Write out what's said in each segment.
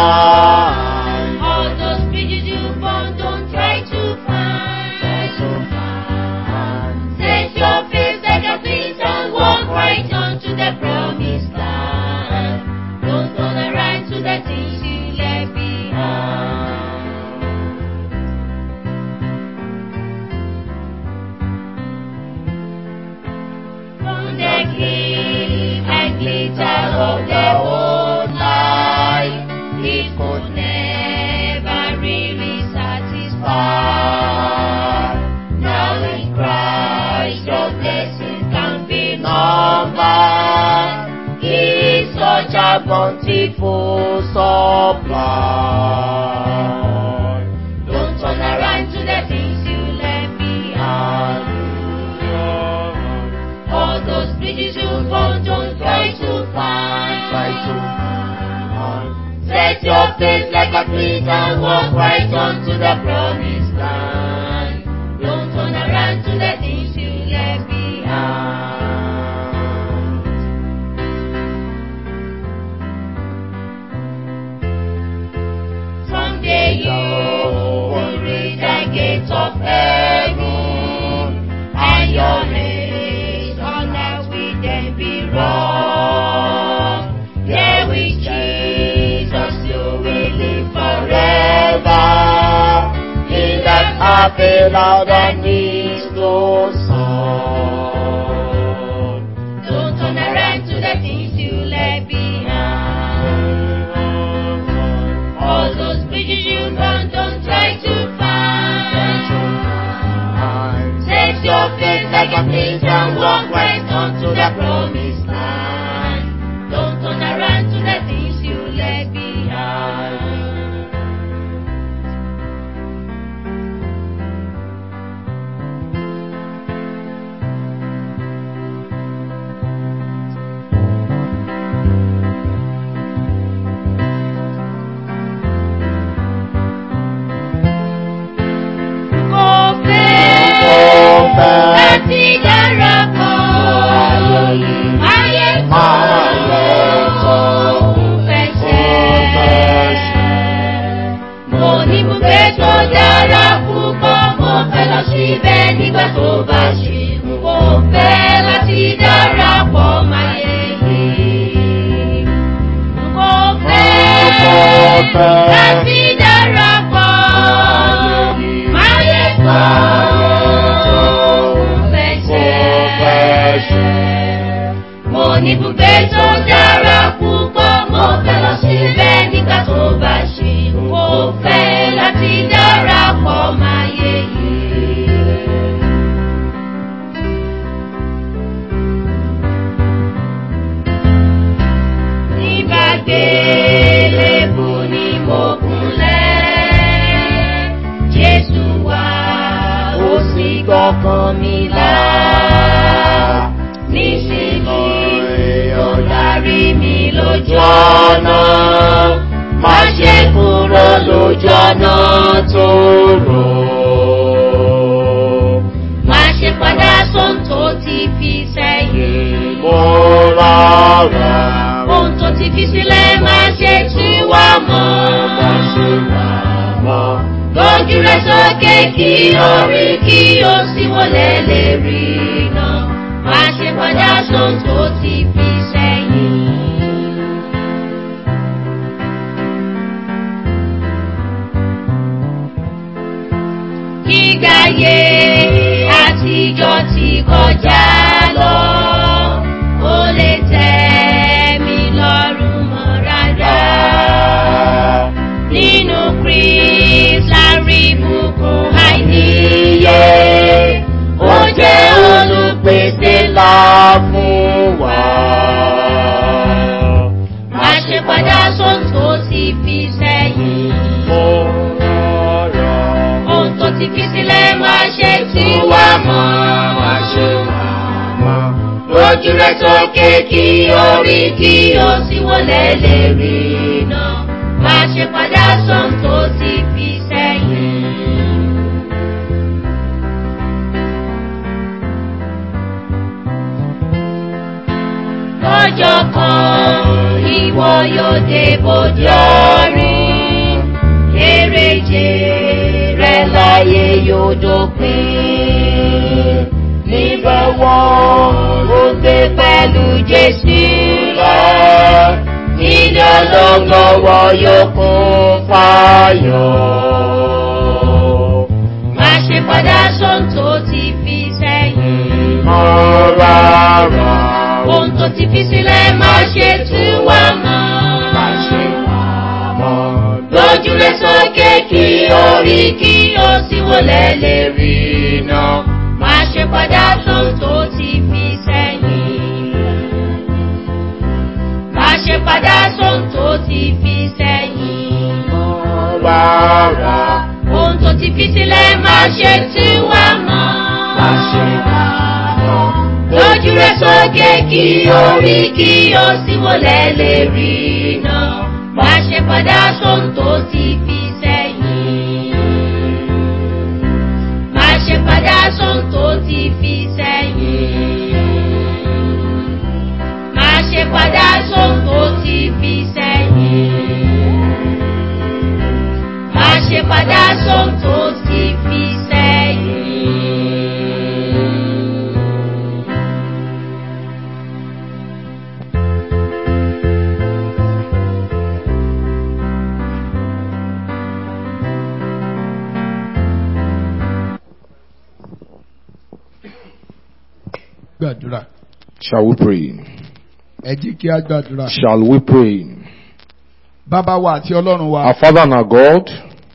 find. All those bridges you burn, don't try to find. Set your face like a flint and walk right on to the promised land. Don't turn around to the things you left behind. From the gleam and glitter of the old life, it could never really satisfy. Now in Christ your blessings can be numbered. He's such a bountiful supply. Don't turn around to the things you left behind. All those bridges you burn, don't try to find. Set your face like a flint and walk right on to the promised land. Don't turn around to the things you left behind. Someday you will reach the gates of heaven, and your race on earth will then be wrong. There with Jesus you will live forever, in that happy loud and peaceful song. Don't turn around to the things you left behind. All those bridges you burn, don't try to find. Set your face like a flint and walk right on to the promised land. Don't turn around to the things you left behind. Láti darapọ̀, ayé tó fẹsẹ̀. Mo ní ibùgbé tó dára púpọ̀, mo fẹ́ lọ síbẹ̀ nígbà tó bá ṣe. Mo fẹ́ láti darapọ̀ máyé yìí. Mo fẹ́ láti darapọ̀, máyé tó mo ní ibùgbé tó dára púpọ̀, mo fẹ́ lọ síbẹ̀ nígbà tó bá ṣe. Mo fẹ́ láti darapọ̀ máyé yìí. Nígbà gbélébù ni mo kúnlẹ̀, Jésù wá ó sì gbọ́kàn mi là. Darí mi lójú ọ̀nà, má ṣe kúrò lójú ọ̀nà tó rò. Má ṣe padà sóhun tó ti fi sẹ́yìn. Mo rọra. Ohun tó ti fi sílẹ̀ má ṣe tú wá mọ́. Lójú rẹ̀ sókè kí orí kí o sì wọlé lè rí iná. Má ṣe padà sóhun tó ti fi sẹ́yìn. Gígáyé àtijọ́ ti kọjá lọ, ó lè tẹ́ mi lọ́rùn mọ́ rárá. Nínú Kristi la rí ìbùkún àìníye, ó jẹ́ olùpèsè ńlá fún wa. Má ṣe padà sóhun tó ti fi sẹ́yìn. Ohun tó ti fi sílẹ̀ má ṣe tú wá mọ́. Lójú rẹ̀ sókè kí orí kí o sì wọlé lè rí iná. Má ṣe padà sóhun tó ti fi sẹ́yìn. Lọ́jọ́ kan ìwọ yóò dé bójú ọ̀run. òpin. Níbẹ̀ wọ́n ó gbé pẹ̀lú Jésù lọ. Ilé ológo wọn yóò kún fáyọ̀. Má ṣe padà sóhun tó ti fi sẹ́yìn. Mọ́ rárá. Ohun tó ti fi sílẹ̀ má ṣe tú wá mọ́. Má ṣe wá mọ́. Lójú rẹ̀ sókè kí orí kí o sì wọlé lè rí iná. Má ṣe padà sóhun tó ti fi sẹ́yìn. Má ṣe padà sóhun tó ti fi sẹ́yìn. Rárá. Ohun tó ti fi sílẹ̀ má ṣe tú wá mọ́. Má ṣe wá mọ́. Lójú rẹ̀ sókè kí orí kí o sì wọlé lè rí iná. Má ṣe padà sóhun tó ti fi sẹ́yìn. Má ṣe padà sóhun tó ti fi sẹ́yìn. Má ṣe padà sóhun tó ti fi sẹ́yìn. Má ṣe padà sóhun tó ti fi sẹ́yìn. Gbàdúrà. Shall we pray? Ẹ jí kí a gbàdúrà. Shall we pray? Bàbá wa àti Ọlọ́run wa. Our Father and our God,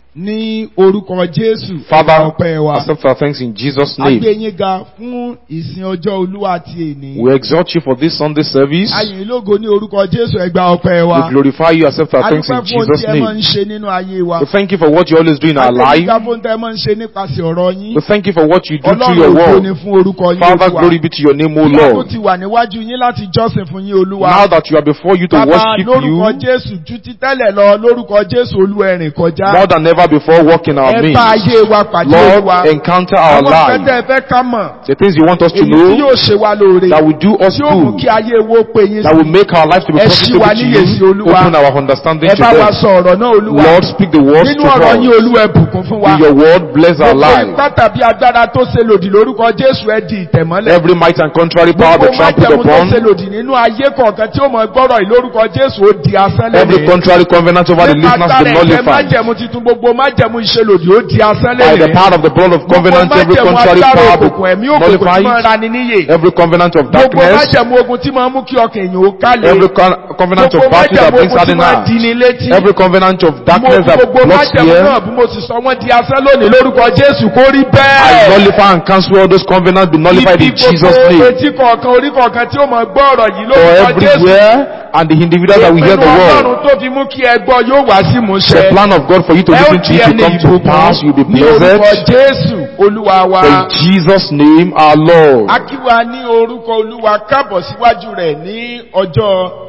Ní orúkọ Jésù. Father, ọpẹ́ wa. accept our thanks in Jesus' A gbé name. yín ga fún ìsìn ọjọ́ Olúwa àti èní. We exalt you for this Sunday service. A yìn lógo ní orúkọ Jésù, ẹ gba ọpẹ́ We wa. glorify you, accept our A thanks in dúpẹ́ fún ohun Jesus' tí ẹ máa ń name. ṣe nínú ayé wa. We thank you for what you always do in our A life. dúpẹ́ fún ohun tí ẹ máa ń ṣe nípasẹ̀ ọ̀rọ̀ yín. We thank you for what you do through Ọlọ́run your ògo ni word. fún orúkọ yín Father, Olúwa. glory be to your name, O Ìyá tó Lord. ti wà níwájú yín láti jọ́sìn fún yín Olúwa. Now that you are before you to Bàbá worship lórúkọ you, Jésù ju ti tẹ́lẹ̀ lọ lórúkọ Jésù Olúwa ẹ rìn kọjá. more than ever before, walk in our Ẹ midst. bá ayé wa pàdé Lord, Olúwa. encounter our Àwọn lives. pẹ́tẹ́ ẹ fẹ́ ká mọ̀. The things you want us to Èyí tí know yóò ṣe wá lóore. that will do us Tí yóò mú good, kí ayé wo pé yín that will sí. make our lives to be Ẹ ṣí profitable wa to níyè sí you. Olúwa. Open our understanding Ẹ to bá wa them. sọ ọ̀rọ̀ náà Olúwa. Lord, speak the words Nínú to ọ̀rọ̀ yín us. Olúwa ẹ bùkún fún wa. In your word, bless our Gbogbo lives. ipá tàbí agbára tó ṣe lòdì lórúkọ Jésù ẹ di ìtẹ̀mọ́lẹ̀. Every might and contrary power Gbogbo be trampled májẹ̀mú tó ṣe upon. lòdì nínú ayé kọ̀ọ̀kan tí ó mọ gbọ́rọ̀ yìí lórúkọ Jésù ó di asán lẹ́nu. Every contrary covenant over the listeners be nullified. Májẹ̀mú titun gbogbo májẹ̀mú ìṣelòdì ó di asán By the lẹ́nu. power of the blood of covenant, every contrary power be nullified. Every covenant of Gbogbo darkness, májẹ̀mú ogun tí máa ń mú kí ọkàn èèyàn ó kálẹ̀. every covenant of Gbogbo battle that májẹ̀mú brings ogun tí máa ń sadness, dini létí. every covenant of darkness that Gbogbo blocks májẹ̀mú fear, náà bí mo sì sọ wọ́n di asán lónìí lórúkọ Jésù kó rí I bẹ́ẹ̀. nullify and cancel all those covenants, be nullified in Jesus' Ibi gbogbo name. etí kọ̀ọ̀kan orí kọ̀ọ̀kan tí ó máa gbọ́ ọ̀rọ̀ yìí For lórúkọ Jésù. everywhere, and the individuals that will hear the Ìpinnu word, Ọlọ́run tó fi mú kí ẹ gbọ́ yóò wá sí ìmúṣẹ. the plan of God for you to Ẹ ó listen to di it to ẹni come to pass, you'll be ìbùkún ní orúkọ blessed. Jésù Olúwa wa. In Jesus' name, our Lord. A kí wa ní orúkọ Olúwa kábọ̀ síwájú rẹ̀ ní ọjọ́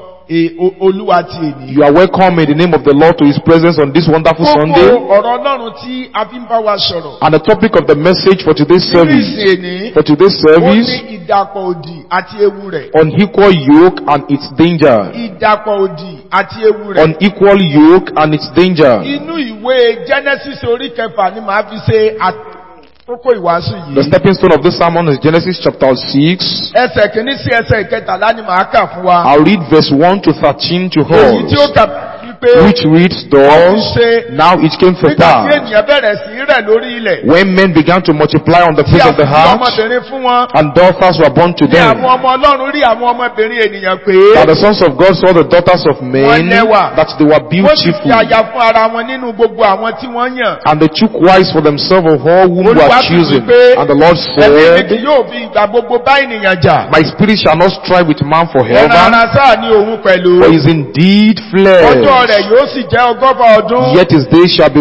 Olúwa ti èní. You are welcome in the name of the Lord to His presence on this wonderful Sunday. Gbogbo ọ̀rọ̀ Ọlọ́run tí a fi ń bá wa sọ̀rọ̀. And the topic of the message for today's Nínú service, ìsìn èní, for today's ó service, ní ìdàpọ̀ òdì àti ewu rẹ̀. unequal yoke and its danger. Ìdàpọ̀ òdì àti ewu rẹ̀. Unequal yoke and its danger. Inú ìwé Genesis orí kẹfà ni màá fi ṣe àkókò ìwàásù The yìí. stepping stone of this sermon is Genesis chapter 6. Ẹsẹ̀ kìíní sí ẹsẹ̀ ìkẹtàlá ni màá kà fún wa. I'll read verse 1 to 13 to Èyí tí ó us, kà wípé which reads thus, now it came to nígbà tí pass, ènìyàn bẹ̀rẹ̀ sí í rẹ̀ lórí ilẹ̀. when men began to multiply on the Tí face a of the fi heart, ọmọbìnrin fún wọn. and daughters were born to Ní them, àwọn ọmọ Ọlọ́run rí àwọn ọmọbìnrin ènìyàn pé that the sons of God saw the daughters of men, that they were wọ́n sì fi beautiful, aya fún ara wọn nínú gbogbo àwọn tí wọ́n yàn. and they took wives for themselves of all whom were Olúwa sì chosen. wí pé And the Lord ẹ̀mí mi kì said, yóò fi ìgbà gbogbo bá ènìyàn jà. my spirit shall not strive with man Ẹran forever, ara sáà ní òun pẹ̀lú. for he is indeed Ọjọ́ flesh, rẹ̀ yóò sì jẹ́ ọgọ́fà ọdún. yet his days shall be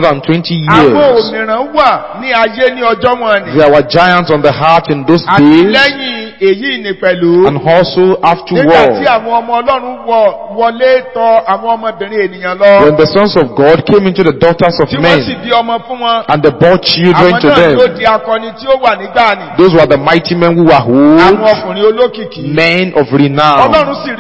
120 Àwọn years. òmìrán wà ní ayé ní ọjọ́ wọn ni. There were giants on the heart in those Àti days, lẹ́yìn èyí ni pẹ̀lú. and also Nígbà tí afterward, àwọn ọmọ Ọlọ́run wọlé tọ̀ àwọn ọmọbìnrin ènìyàn lọ. when the sons of God came into the daughters of Tí wọ́n sì men, bí ọmọ fún wọn. and they bore children Àwọn to náà them, yóò di akọni tí ó wà nígbà ni. those were the mighty men who were Àwọn old, ọkùnrin olókìkí. men of renown. Ọlọ́run sì rí wípé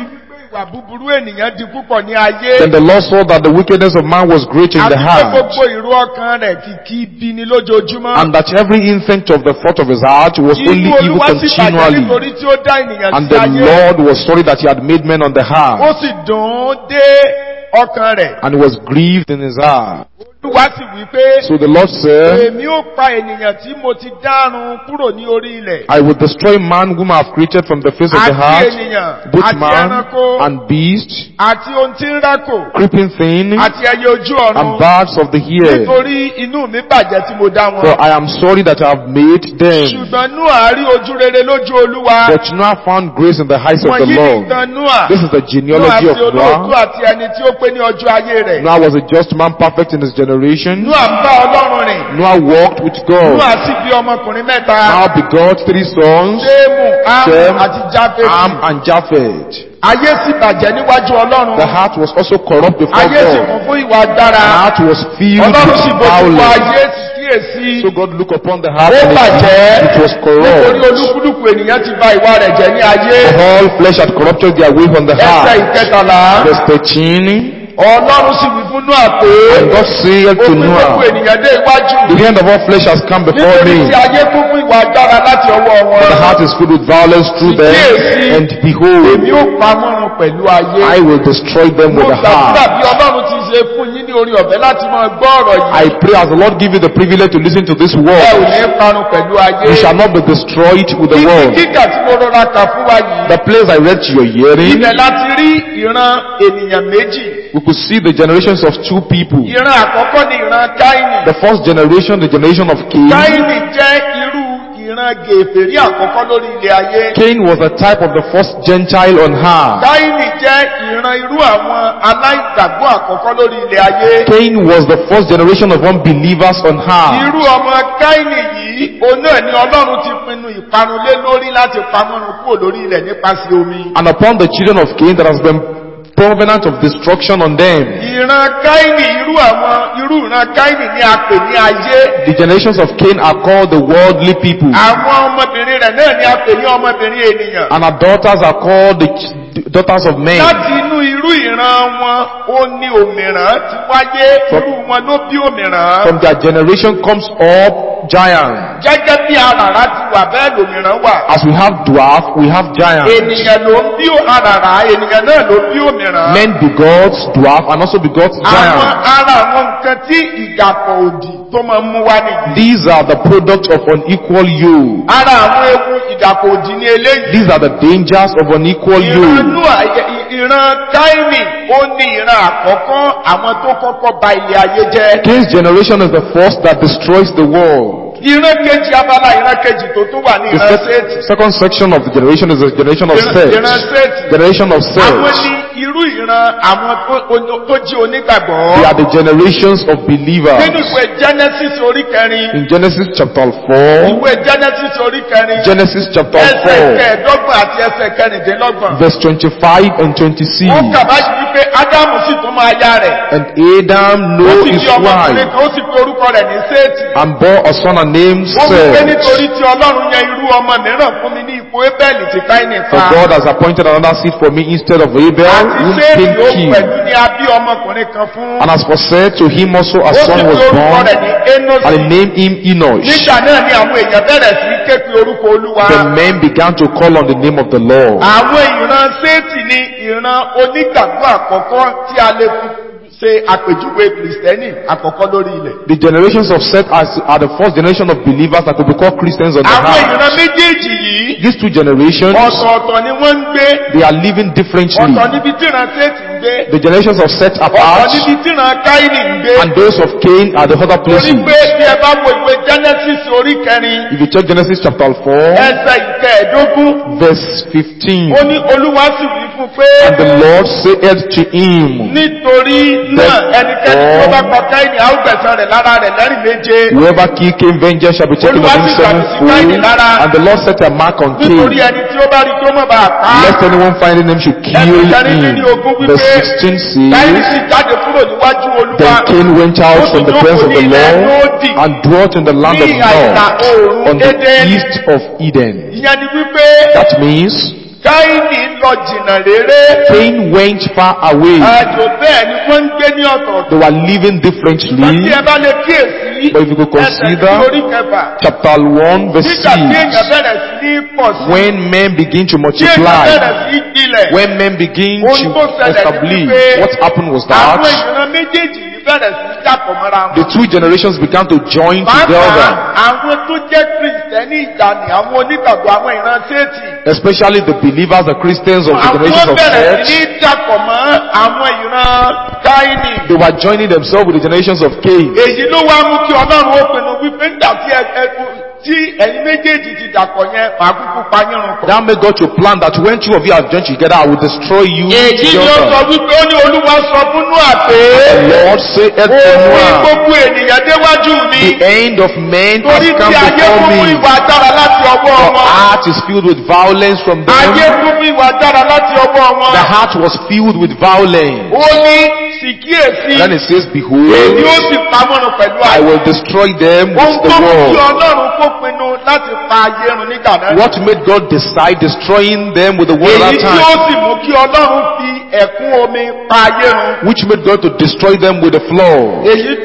ìwà búburú ènìyàn di púpọ̀ ní ayé. Then the Lord saw that the wickedness of man was great in the Àti pé heart, gbogbo ìró ọkàn rẹ̀ kìkì ibi ni lójoojúmọ́. and that every instinct of the thought of his heart was only Inú evil Olúwa sì bàjẹ́ continually. nítorí tí ó dá ènìyàn And sí the ayé. Lord was sorry that he had made men on the Ó heart, sì dùn ún dé ọkàn rẹ̀. and he was grieved in his heart. Olúwa sì wí pé, So the Lord said, èmi ó pa ènìyàn tí mo ti dárun kúrò ní orí ilẹ̀. I will destroy man whom I have created from the face of the Àti heart, ènìyàn, both àti man ẹranko, and beast, àti ohun tí ń rákò, creeping thing, àti ẹyẹ ojú and ọ̀run. birds of the air. Nítorí inú mi bàjẹ́ tí mo dá For wọn. I am sorry that I have made them. Ṣùgbọ́n Nóà rí ojú rere lójú Olúwa. But Noah found grace in the eyes of the Wọ̀nyí ni Lord. ìtàn Nóà. This is the Nóà genealogy sí of olóòtú Noah. àti ẹni tí ó pé ní ọjọ́ ayé rẹ̀. Noah was a just man, perfect in his generation. Nóà ń bá Ọlọ́run rìn. Noah walked with God. Nóà sì bí ọmọkùnrin mẹ́ta. Noah begot 3 sons, Sémù, Ámù Shem, àti Jáfẹ́tì. Ham, and Japheth. Ayé sì bàjẹ́ níwájú Ọlọ́run. The heart was also corrupt before Ayé sì God. kún fún ìwà agbára. The heart was filled Ọlọ́run sì with bójú wo violence. ayé sì kíyèsí. So God looked upon the heart Ó and bàjẹ́. it was Nítorí corrupt. olúkúlùkù ènìyàn ti bà ìwà rẹ̀ jẹ́ ní ayé. All flesh had corrupted their way from the Ẹsẹ̀ heart. ìkẹtàlá. Verse 13. Ọlọ́run sì wí fún Nóà pé. And God said to Òpin gbogbo Noah, ènìyàn dé iwájú. the end of all flesh has come before Nítorí me. tí ayé kún fún ìwà agbára láti ọwọ́ wọn. The heart is filled with violence through them, and behold, Èmi ó pa wọ́n run pẹ̀lú ayé. I will destroy them Mo with the gbàdúrà heart. bí Ọlọ́run ti ṣe fún yín ní orí ọ̀fẹ́ láti máa gbọ́ ọ̀rọ̀ I yìí. pray as the Lord give you the privilege to listen to this Ẹ ò word, ní parun pẹ̀lú ayé. you shall not be destroyed with the Ibi word. kíkà tí mo rọra kà fún wa yìí. The place I read to your hearing, Ibẹ̀ láti rí ìran ènìyàn méjì. we could see the generations of 2 people. Ìran àkọ́kọ́ ni ìran Káínì. The first generation, the generation of Cain. Káínì jẹ́ irú ìran gèfèrí àkọ́kọ́ lórí ilẹ̀ ayé. Cain was a type of the first Gentile on earth. Káínì jẹ́ ìran irú àwọn aláìgbàgbọ́ àkọ́kọ́ lórí ilẹ̀ ayé. Cain was the first generation of unbelievers on earth. Irú ọmọ Káínì yìí, òun náà ni Ọlọ́run ti pinnu ìparun lé lórí láti pamọ́run kúrò lórí ilẹ̀ nípasẹ̀ omi. And upon the children of Cain there has been covenant of destruction on them. Ìran Káínì, irú ìran Káínì ni a pè ní ayé. The generations of Cain are called the worldly people. Àwọn ọmọbìnrin rẹ̀ náà ni a pè ní ọmọbìnrin ènìyàn. And our daughters are called the daughters of men. Láti inú irú ìran wọn, ó ní òmìrán ti wáyé, irú wọn ló bí òmìrán. From their generation comes up giants. Gẹ́gẹ́ bí àràrá ti wà bẹ́ẹ̀ lòmìrán wà. As we have dwarf, we have giants. Ènìyàn ló ń bí àràrá, ènìyàn náà ló bí òmìrán. Men begot dwarf and also begot Àwọn giants. ara àwọn nǹkan tí ìdàpọ̀ òdì tó máa ń mú wá nìyí. These are the product of unequal yoke. Ara àwọn ewu ìdàpọ̀ òdì ní eléyìí. These are the dangers of unequal yoke. Ìran Káínì, ó ní ìran àkọ́kọ́ àwọn tó kọ́kọ́ ba ilẹ̀ ayé jẹ́. Cain's generation is the first that destroys the world. Ìran kejì abala ìran kejì tó tún wà ní The ìran Séètì. second section of the generation is the generation of Seth. Ìran Séètì. Generation of Àwọn Seth. ní irú ìran àwọn tó jí onígbàgbọ́. They are the generations of believers. Nínú ìwé Genesis orí kẹrin. In Genesis chapter 4, Ìwé Genesis orí kẹrin. Genesis chapter Ẹsẹ̀ 4, kẹẹ̀dọ́gbọ̀n àti ẹsẹ̀ kẹrìndínlọ́gbọ̀n. verse 25 and 26. Ó kà báyìí wípé Ádámù sì tún máa yá rẹ̀. And Adam Ó knew sì his di ọmọkùnrin wife kan, ó sì pe orúkọ rẹ̀ ní Séètì. and bore a son named Ó wí pé Seth. nítorí tí Ọlọ́run yan irú ọmọ mìíràn fún mi ní ipò Ébẹ́lì tí Káínì For pa. God has appointed another seed for me instead of Abel, Àti whom Séètì Cain ó killed. pẹ̀lú ní a bí ọmọkùnrin kan fún. And as for Seth, to him also a Ó sì son pe was orúkọ born, rẹ̀ ní Énósì. and he named him Enosh. Nígbà náà ni àwọn èèyàn bẹ̀rẹ̀ sí ké pe orúkọ Olúwa. The men began to call on the name of the Lord. Àwọn ìran Séètì ni ìran onígbàgbọ́ àkọ́kọ́ tí a lè fi ṣe àpèjúwe Kìrìsìtẹ́nì àkọ́kọ́ lórí ilẹ̀. The generations of Seth are the first generation of believers that could be called Christians on the Àwọn earth. ìran méjèèjì yìí, These 2 generations, ọ̀tọ̀ọ̀tọ̀ ni wọ́n ń gbé. they are living differently. Ọ̀tọ̀ níbi tí ìran Séètì ń gbé. The generations of Seth are Ọ̀tọ̀ part, níbi tí ìran Káínì ń gbé. and those of Cain are the other Torí places. pé bí ẹ bá wo ìwé Genesis orí kẹrin, If you check Genesis chapter 4, ẹsẹ̀ ìkẹẹ̀dógún, verse 15, ó ní Olúwa sì wí fún pé, and the Lord said to him, nítorí náà ẹnikẹ́ni tí ó bá pa Káínì á ó gbẹ̀san rẹ̀ lára rẹ̀ lẹ́rìn méje. whoever kill Cain, vengeance shall be taken of him sevenfold. And the Lord set a mark on Nítorí Cain, ẹni tí ó bá rí kí ó má bàa pa á. lest anyone finding him should kill him. Verse 16 Káínì says, sì jáde kúrò níwájú Olúwa. Then Cain went out from the presence of the Lord and dwelt in the land of Nod, on the east of Eden. Ìyẹn ni wípé That means Káínì lọ jìnnà réré. Cain went far away. Àjò bẹ́ẹ̀ ni wọ́n ń gbé ní ọ̀tọ̀ọ̀tọ̀. They were living differently. Wọ́n ti ẹ bá lè kíyèsí. But if you could consider chapter 1 verse 6, when men begin to multiply, when men begin to establish, what happened was that the two generations began to join together. Especially the believers, the Christians of the generations of Seth. They were joining themselves with the generations of Cain. That made God to plan that when two of you are joined together, I will destroy you together. The Lord said to Noah, the end of men has come before me. The heart is filled with violence from them. The heart was filled with violence. And then it says, behold, I will destroy them with the word. What made God decide destroying them with the word at that time? Which made God to destroy them with the flood?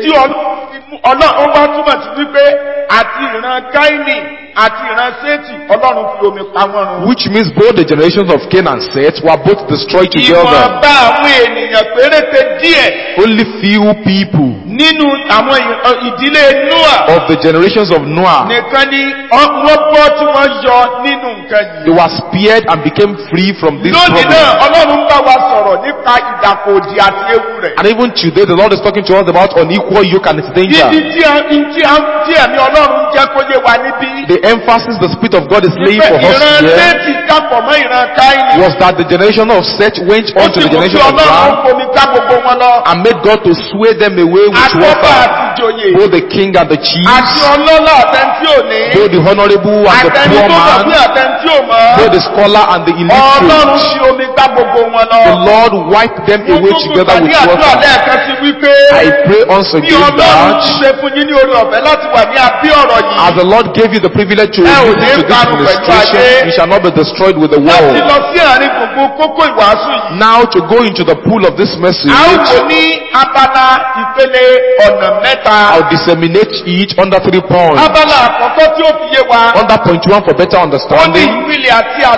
Which means both the generations of Cain and Seth were both destroyed together. Only few people of the generations of Noah, they were spared and became free from this problem. And even today the Lord is talking to us about unequal yoke and its danger. The emphasis the Spirit of God is laying for us here was that the generation of Seth went on to the generation of Noah and made God to sway them away with water. Both the king and the chief, both the honorable and the poor man, both the scholar and the illiterate. The Lord wiped them away together with water. I pray once again that as the Lord gave you the privilege to listen to this administration, you shall not be destroyed with the world. Now to go into the pool of this message, I'll disseminate each under 3 points. Under point 1 for better understanding, you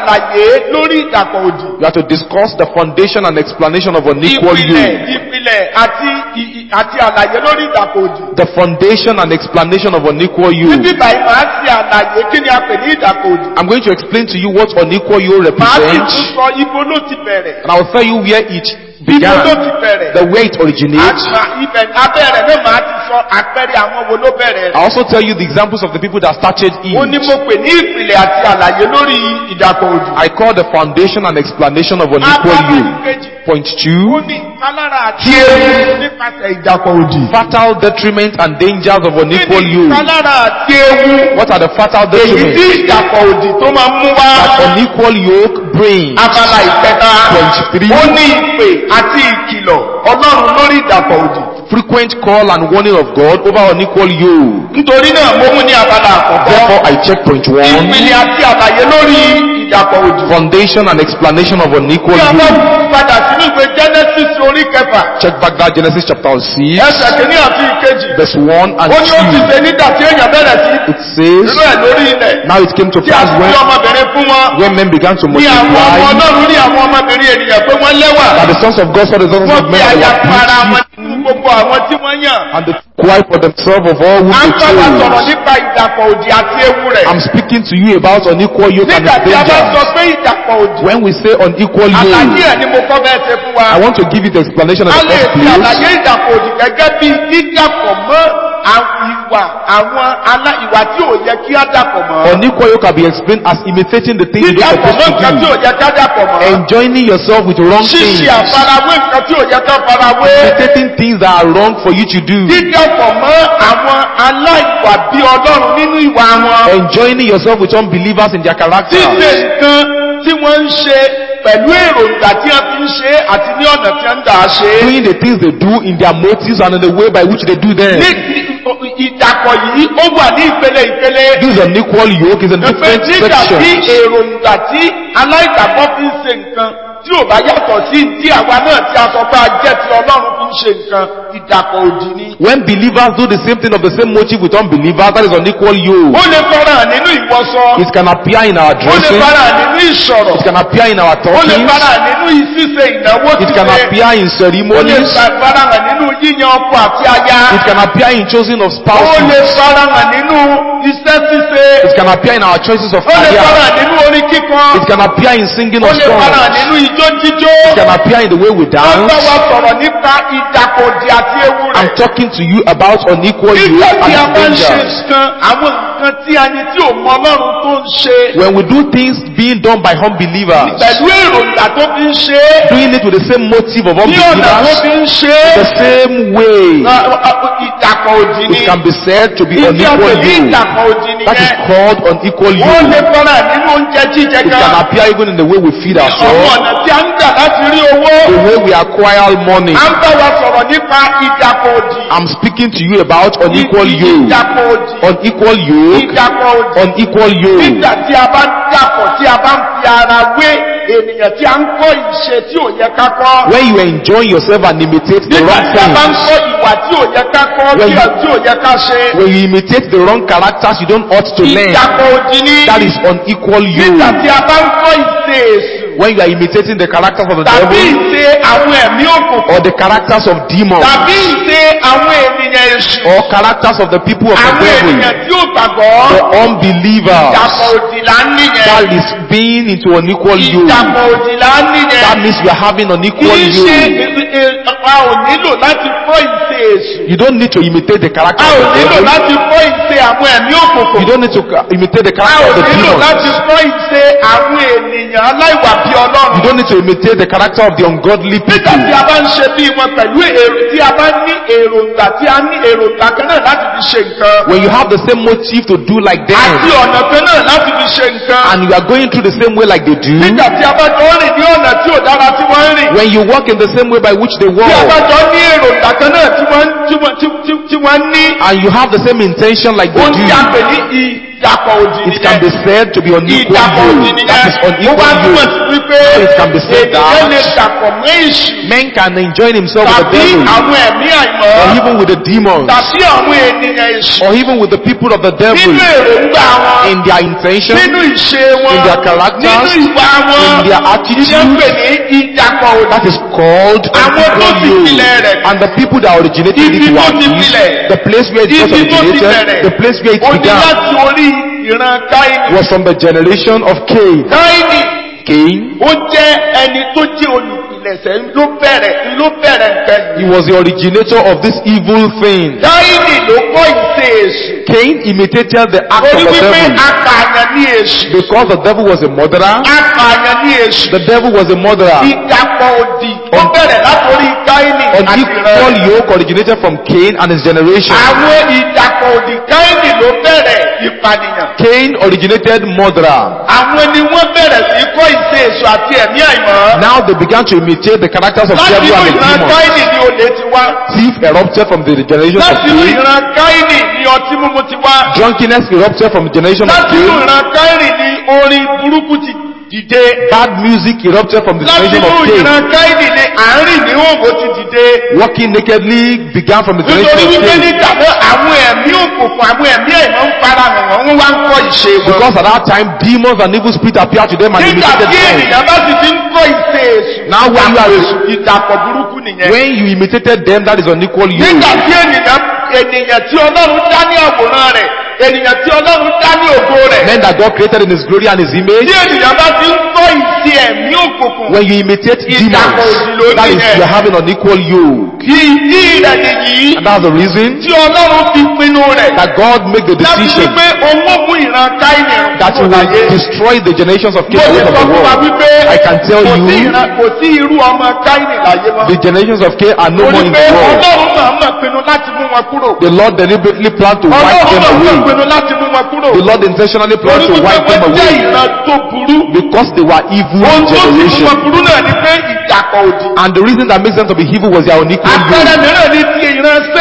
have to discuss the foundation and explanation of unequal yoke. The foundation and explanation of unequal yoke. I'm going to explain to you what unequal yoke represents, and I'll tell you where it began, the way it originates. I also tell you the examples of the people that started it. I call the foundation and explanation of unequal yoke. Point 2, fatal detriment and dangers of unequal yoke. What are the fatal detriments that unequal yoke brings? Point 3, frequent call and warning of God over unequal yoke. Therefore I check point 1, foundation and explanation of unequal yoke. Check back that Genesis chapter 6 verse 1 and 2. It says, now it came to pass when men began to multiply, that the sons of God saw the sons of men that were beautiful, and they inquired for themselves of all whom they chose. I'm speaking to you about unequal yoke and its dangers. When we say unequal yoke, I want to give you the explanation of the first place. Unequal yoke can be explained as imitating the things you're not supposed to do, enjoining yourself with wrong things, imitating things that are wrong for you to do, enjoining yourself with unbelievers in their character, doing the things they do in their motives and in the way by which they do them. ìdàpọ̀ yìí ó wà ní ìpele. This unequal yoke is in different sections. Nígbà tí èròǹgbà tí aláìgbàgbọ́ fi ń ṣe nǹkan tí ò bá yàtọ̀ sí tí àwa náà tí a sọ pé a jẹ́ ti Ọlọ́run fi ń ṣe nǹkan, ìdàpọ̀ òdì ni. When believers do the same thing of the same motive with unbelievers, that is unequal yoke. Ó lè farahàn nínú ìwọṣọ. It can appear in our Ó lè dressing. farahàn nínú ìṣọ̀rọ̀. It can appear in our Ó lè talking. farahàn nínú ìṣíṣe ìnáwó It can appear in Ó lè ceremonies. farahàn nínú yíyan ọkọ àti aya. It can appear in choosing of Ó lè spouses. farahàn nínú iṣẹ́ ṣíṣe. It can appear in our choices of Ó lè career. farahàn nínú orin kíkọ. It can appear in singing Ó of lè farahàn songs. nínú ijó jíjó. It can appear in the way we Wọ́n bá dance. wa sọ̀rọ̀ nípa ìdàpọ̀ òdì àti ewu rẹ̀. I'm talking to you about unequal Nígbà yoke tí a and bá ń its ṣe dangers. nǹkan, àwọn nǹkan tí a ní tí ò mọ Ọlọ́run tó ń ṣe. When we do things being done by unbelievers, Pẹ̀lú èròǹgbà tó fi ń ṣe é. doing it with the same motive of Ní ọ̀nà tó unbelievers, fi ń ṣe é. the same way, Ìdàpọ̀ òdì ni. it can be said to be Ìdí unequal ọ̀pẹ̀ ní yoke. ìdàpọ̀ òdì ni That is yẹn. called unequal Wọ́n lè yoke. fọ́nà nínú oúnjẹ jíjẹ It can gan. appear even in the way we feed Ọ̀pọ̀ ourselves, ọ̀nà tí a ń gbà láti rí owó. the way we acquire money. À ń bá wa sọ̀rọ̀ nípa ìdàpọ̀ òdì. I'm speaking to you about unequal yoke. Ìdàpọ̀ òdì. Unequal yoke. Ìdàpọ̀ òdì. Unequal yoke. Nígbà tí a bá ń dàpọ̀ tí a bá ń fi ara wé ènìyàn tí a ń kọ́ ìṣe tí ò yẹ ká kọ́. When you enjoy yourself and imitate the Nígbà wrong tí a bá ń things, kọ́ ìwà tí ò yẹ ká kọ́ When you- tí ò yẹ ká ṣe. when you imitate the wrong characters you don't ought to learn, Ìdàpọ̀ òdì ni. that is unequal Nígbà yoke. tí a bá ń kọ́ ìṣe èṣù When you are imitating the characters of the tàbí devil ìṣe àwọn ẹ̀mí òkùnkùn or the characters of demons tàbí ìṣe àwọn ènìyàn èṣù or characters of the people of the àwọn devil, ènìyàn tí ò gbàgbọ́. the unbelievers, Ìdàpọ̀ òdì là ń that nìyẹn. is being into unequal yoke. Ìdàpọ̀ òdì là ń nìyẹn. That means we are having Kì unequal í ṣe yoke. a ò nílò láti kọ́ ìṣe èṣù. You don't need to imitate the A character ò of the nílò devil. láti kọ́ ìṣe àwọn ẹ̀mí òkùnkùn. You don't need to imitate the A character ò of the nílò láti demons. kọ́ ìṣe àwọn ènìyàn aláìwà bí You Ọlọ́run. don't need to imitate the character of the ungodly Nígbà people. tí a bá ń ṣe bí wọn pẹ̀lú èrò tí a bá ní èròǹgbà tí a ní èròǹgbà kan náà láti fi ṣe nǹkan. When you have the same motive to do like Àti them, ọ̀nà kan náà láti fi ṣe nǹkan. and you are going through the same way like they do, Nígbà tí a bá jọ rìn ní ọ̀nà tí ò dára tí wọ́n ń rìn. when you walk in the same way by which they Tí a bá walk, jọ ní èròǹgbà kan náà tí wọ́n ní. and you have the same intention like they Ohun tí a do, pè ní ìdàpọ̀ òdì it can be nìyẹn. said to be unequal Ìdàpọ̀ òdì yoke. That is nìyẹn. Ó wá unequal túmọ̀ yoke. sí wípé It can be said ènìyàn lè that dàpọ̀ mọ́ èṣù. men can enjoy himself with the Tàbí devil, àwọn ẹ̀mí àìmọ́. or even with the demons, Tàbí àwọn ènìyàn èṣù. or even with the people of the devil, Nínú èròǹgbà wọn. in their intention, Nínú ìṣe wọn. in their characters, Nínú ìwà wọn. in their Ìyẹn attitude. pè ní ìdàpọ̀ òdì. That is called Àwọn tó ti unequal pilẹ̀ yoke. rẹ̀. And the people that originated Ibi it tó were ti these, pilẹ̀. the place where it was Ibi tó ti originated, bẹ̀rẹ̀. the place where it Ó ní began, láti orí ìran Káínì. was from the generation of Cain. Káínì Cain, ó jẹ́ ẹni tó jẹ́ olùpilẹ̀ṣẹ̀ ló bẹ̀rẹ̀ nǹkan he yìí. was the originator of this evil thing. Káínì ló kọ́ ìṣe èṣù. Cain imitated the act of Orí the wípé devil. apààyàn ní èṣù. Because the devil was a murderer, Apààyàn ní èṣù. the devil was a murderer. Ìdàpọ̀ òdì ó bẹ̀rẹ̀ látòrí Káínì àti Unequal ìran. yoke originated from Cain and his generation. Àwọn ìdàpọ̀ òdì Káínì ló bẹ̀rẹ̀ ìpànìyàn. Cain originated murderer. Àwọn ni wọ́n bẹ̀rẹ̀ sí kọ́ ìṣe èṣù àti ẹ̀mí àìmọ́. Now they began to imitate the characters of Láti devil inú and the ìran demons. Káínì ni olè ti wá. Thief erupted from the generation of Láti inú Cain. ìran Káínì ni ọtí mímu ti wá. Drunkenness erupted from the generation of Láti inú Cain. ìran Káínì ni orin burúkú ti dìde. Bad music erupted from the Láti generation inú of Cain. ìran Káínì ni àárín ní òǹgò ti dìde. Walking nakedly began from the generation Nítorí of wípé Cain. nígbà náà àwọn ẹ̀mí òkùnkùn àwọn ẹ̀mí àìmọ́ ń fara hàn wọ́n wá ń kọ́ ìṣe wọn. Because at that time demons and evil spirits appeared to them and Nígbà imitated tí them. ènìyàn bá sì ti ń kọ́ ìṣe èṣù. Now when you are Ìdàpọ̀ burúkú nìyẹn. when you imitated them, that is unequal yoke. Nígbà tí ènìyàn tí Ọlọ́run dá ní àwòrán rẹ̀, ènìyàn tí Ọlọ́run dá ní ògo rẹ̀. Men that God created in His glory and His image. Tí ènìyàn bá ti ń kọ́ ìṣe ẹ̀mí òkùnkùn. When you imitate Ìdàpọ̀ demons, òdì ló that is nìyẹn. you are having unequal yoke. Ìdí rẹ̀ nìyí And that's the reason tí Ọlọ́run fi pinnu rẹ̀. that God make the Láti decision wípé owó mú ìran Káínì rùn that He kúrò will láyé. destroy the generations of Mo Cain lè out of sọ the fún wa world. wípé I can tell you kò sí irú ọmọ Káínì láyé mọ́. the generations of Cain are no more Torí in pé the world. Ọlọ́run máa mọ̀ pinnu láti mú wọn kúrò. The Lord deliberately planned to wipe Ọlọ́run them máa mọ̀ away. pinnu láti mú wọn kúrò. The Lord intentionally planned Torí to wípé wipe them wọ́n jẹ́ away ìran tó burú. because they were evil Ohun tó sì mú wọn generation. burú náà ni pé ìdàpọ̀ òdì. And the reason that makes them to be evil was their unequal Àpẹẹrẹ yoke. mìíràn ni ti ìran Séètì.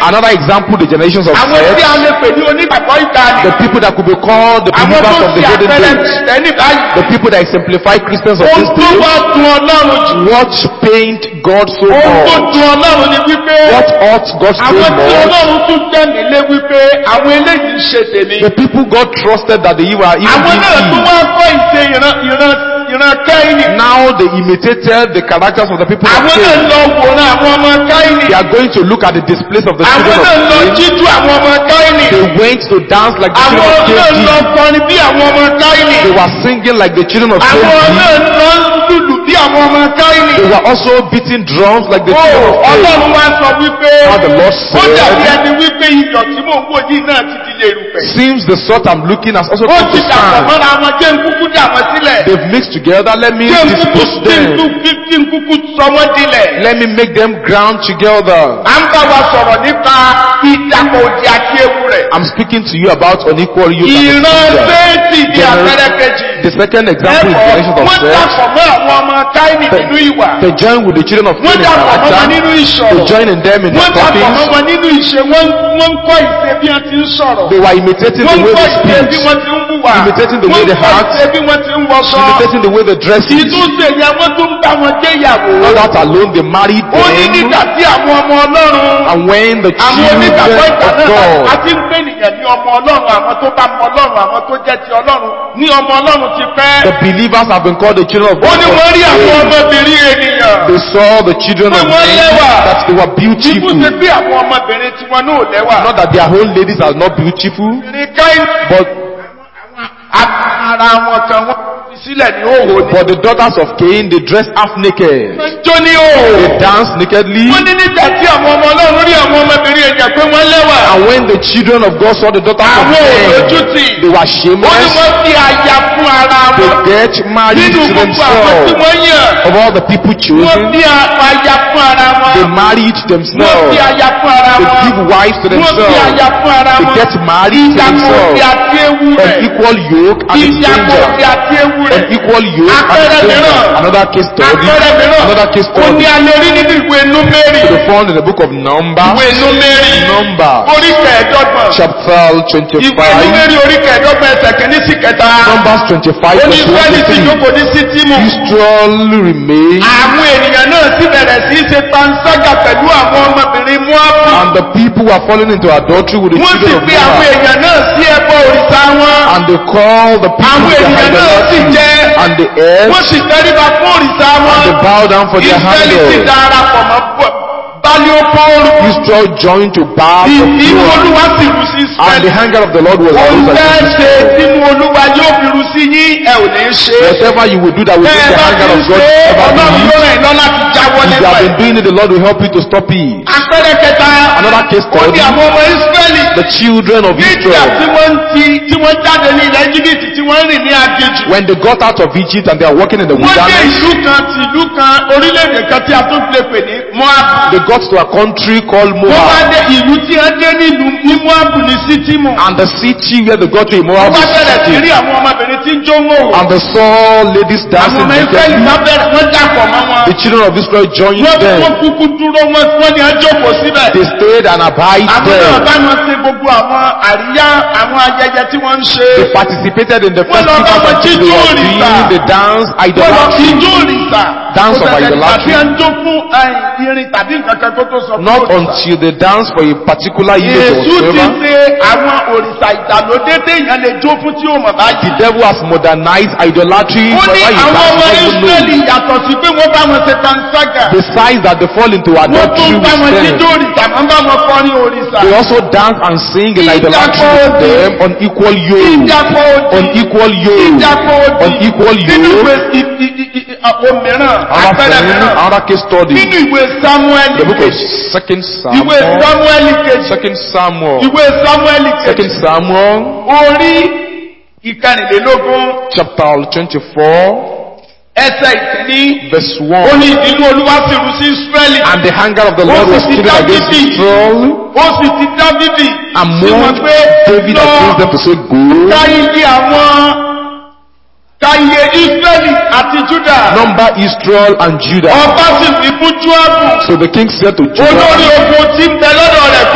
Another example, the generations of àwọn tí a Seth, lè pè ní onígbàgbọ́ ìgbàanì. the people that could be called the àwọn believers tó of the ṣe golden àpẹẹrẹ days, Kristẹni báyìí. the people that exemplify Christians of ohun this tó day. wá dùn Ọlọ́run jù. What pained God so ohun tó much? dùn Ọlọ́run ni wípé What ought God so àwọn tí much? Ọlọ́run tún tẹ̀lé lé wípé àwọn eléyìí ń ṣe tèmi. The people God trusted that they were even àwọn náà tún give wá kọ́ ìṣe ìran Káínì. Now they imitated the characters of the people of àwọn náà Cain. lọ wòran àwọn ọmọ Káínì. They are going to look at the displays of the àwọn children náà lọ of Cain. jíjú àwọn ọmọ Káínì. They went to dance like the children àwọn of náà Cain lọ did. kọrin bí àwọn ọmọ Káínì. They were singing like the children of Cain àwọn náà did. lọ lùlù bí àwọn ọmọ Káínì. They were also beating drums like the children of Cain. Ọlọ́run wá sọ wípé How the Lord ó dàbí said, ẹni wípé iyọ̀ tí mò ń wò yìí náà ti di ilé erùpẹ̀. seems the sort I'm looking has also ó come ti to dàpọ̀ stand. mọ́ra wọn jẹ́ nkúkú dà wọ́n sílẹ̀. They've mixed together. Let me jẹ́ dispose them. nkúkú sọ wọ́n dilẹ̀. Let me make them ground together. à ń bá wa sọ̀rọ̀ nípa ìdàpọ̀ òdì àti ewu rẹ̀. I'm speaking to you about unequal youth and ìran exposure. Séètì ní àpẹẹrẹ kejì. The second example is the generation of wọ́n Seth. dàpọ̀ mọ́ àwọn ọmọ Káínì nínú ìwà. They join with the children of wọ́n Cain in dàpọ̀ mọ́ wọn character. nínú They ìṣọ̀rọ̀. join in them in their wọ́n dàpọ̀ mọ́ talkings. wọn nínú ìṣe. wọ́n ń kọ́ ìṣe bí wọ́n ti ń sọ̀rọ̀. They were imitating wọ́n the ń way kọ́ they ìṣe bí speak, wọ́n ti ń hùwà. imitating the way they wọ́n ń kọ́ act, ìṣe bí wọ́n ti ń wọṣọ. imitating the way they dress. ìtúnṣe yẹn wọ́n tún bá wọn jẹ́ ìyàwó. Not that alone, they married ó ní them. nígbà tí àwọn ọmọ Ọlọ́run. And when the àwọn children onígbàgbọ́ of ìgbà náà God, àti ń pè nìyẹn ní ọmọ Ọlọ́run àwọn tó bá mọ Ọlọ́run àwọn tó jẹ́ ti Ọlọ́run ní ọmọ Ọlọ́run ti pẹ́. the believers have been called the children of ó God. ní wọ́n rí àwọn ọmọbìnrin ènìyàn. They saw the children of Wọ́n men, lẹ́wà. that they were Ibú beautiful. ṣe bí àwọn ọmọbìnrin tí wọn náà lẹ́wà. Not that their whole ladies are not beautiful, Obìnrin Káínì. but Ara wọn kan wọ́n fi sílẹ̀ ní òhò ní. the daughters of Cain, they dress half naked. Wọ́n jó ní òhò. They dance nakedly. Wọ́n ní nígbà tí àwọn ọmọ Ọlọ́run rí àwọn ọmọbìnrin ènìyàn pé wọ́n lẹ́wà. And when the children of God saw the daughters of Àwọn men, òlójútì. they were Ó ní shameless. wọ́n fi aya fún ara They wọn. get married Nínú to gbogbo àwọn tí themselves. wọ́n yàn. Of all the people Wọ́n chosen, fi aya fún ara they wọn. married Wọ́n themselves. fi aya fún ara They wọn. give wives to Wọ́n fi themselves. aya fún ara They wọn. get married to Ìdàpọ̀ òdì themselves. àti ewu An rẹ̀. equal yoke and its Ìdàpọ̀ òdì danger. àti ewu An rẹ̀. equal yoke and Àpẹẹrẹ its danger. mìíràn. Another case study. Àpẹẹrẹ mìíràn. Another case Ó ní study. a lè rí nínú ìwé Númérì. To be found in the book of Numbers. Ìwé Númérì. Numbers. Orí kẹẹ̀ẹ́dọ́gbọ̀n. Chapter Ìwé 25. Númérì orí kẹẹ̀ẹ́dọ́gbọ̀n ẹsẹ̀ kìíní sí kẹta. Numbers 25 Ó ní verse 1 Ísírẹ́lì to sì 3. jókòó ní Sítìmù. Israel remained, Àwọn ènìyàn náà sì bẹ̀rẹ̀ sí í ṣe panṣágà pẹ̀lú àwọn ọmọbìnrin Móábù. and the people were falling into adultery with the Wọ́n sì children of pe àwọn Moab. èèyàn náà sí ẹbọ òrìṣà wọn. And they called the people Àwọn to their ènìyàn náà sì idolatry, jẹ́. and they ate, Wọ́n sì tẹríba fún òrìṣà wọn. and they bowed down for their Ísírẹ́lì sì idols. darapọ̀ mọ́ Bálíópóòrù. Israel joined to Baal of Ìbínú Peor, Olúwa sì rú sí and the Ísírẹ́lì. anger of the Lord was Ohun arose tẹ́ against ṣe Israel. sínú Olúwa yóò fi rú sí yín, ẹ ò ní ṣe. Whatever you will do that will Tẹ́ bring ẹ the bá ti anger ń of God ṣe, ever Ọlọ́run be yóò it. ràn yín lọ láti jáwọ́ If you nípa have ẹ̀. been doing it, the Lord will help you to stop it. Àpẹẹrẹ kẹta. Another case Ó ní study. àwọn ọmọ Ísírẹ́lì. The children of Nígbà Israel, tí wọ́n jáde ní ilẹ̀ Íjíbítì tí wọ́n rìn ní aginjù. when they got out of Egypt and they are walking in the Wọ́n dé wilderness, ìlú kan ti ìlú kan orílẹ̀-èdè kan tí a tún lè pè ní Móábù. they got to a country called Wọ́n wá Moab. dé ìlú tí wọ́n dé ní Móábù ní Sítìmù. And the city where they got to in Wọ́n Moab wá is bẹ̀rẹ̀ sí rí city. àwọn ọmọbìnrin tí ń jó wò. And they saw ladies Àwọn dancing ọmọ Ísírẹ́lì nakedly. bá bẹ̀rẹ̀ wọ́n dàpọ̀ mọ́ wọn. The children of Israel joined Wọ́n them. kúkú dúró wọ́n ní ẹjọ́kọ̀ síbẹ̀. They stayed and abide Àwọn náà there. bá wọn ṣe gbogbo àwọn àríyá àwọn ayẹyẹ tí wọ́n ń ṣe. They participated in the Wọ́n lọ bá festivals wọn and things they jíjó were òrìṣà. doing, the dance, Wọ́n lọ idolatry. ijó òrìṣà. Dance of Kò ṣẹ̀ṣẹ̀ idolatry. tàbí ẹni tó fún irin tàbí nǹkan kan kó tó sọ fún Not òrìṣà. until they dance for a particular image or Èṣù ti whatsoever. ṣe àwọn òrìṣà ìdàlódé téèyàn lè jó fún tí ó mọ̀ báyìí. The devil has modernized idolatry. Ó ní wherever you àwọn ọmọ dance, you don't Ísírẹ́lì know. yàtọ̀ sí pé wọ́n bá wọn ṣe panṣágà. Besides that, they fall into Wọ́n adultery tún bá with wọn them. jíjó òrìṣà, wọ́n bá wọn kọrin òrìṣà. They also dance and sing in idolatry with them on equal yoke. Ìjàpọ̀ òdì. On equal yoke. Ìjàpọ̀ òdì. On equal Nínú ìwé yoke. òmíràn, Another àpẹẹrẹ thing, mìíràn. another case study. Nínú ìwé Sámúẹ́lì The book of kejì. 2 Ìwé Samuel. Sámúẹ́lì kejì. 2 Samuel. Ìwé Sámúẹ́lì kejì. 2 Samuel. Orí ìkẹrìnlélógún. Chapter 24. Ẹsẹ̀ ìkíní. Verse Ó 1. ní ìbínú Olúwa sì rú sí Ísírẹ́lì. And the anger of the Lord was kindled against Israel. Ó sì ti Dávídì. And Tí wọ́n moved pé David lọ against them to say, Go. Káyé Ísírẹ́lì àti Júdà. Number Israel and Judah. Ọba sì fi fún Jóábù. So the king said to Olórí Judah, ogun tí ń bẹ lọ́dọ̀ rẹ̀ pé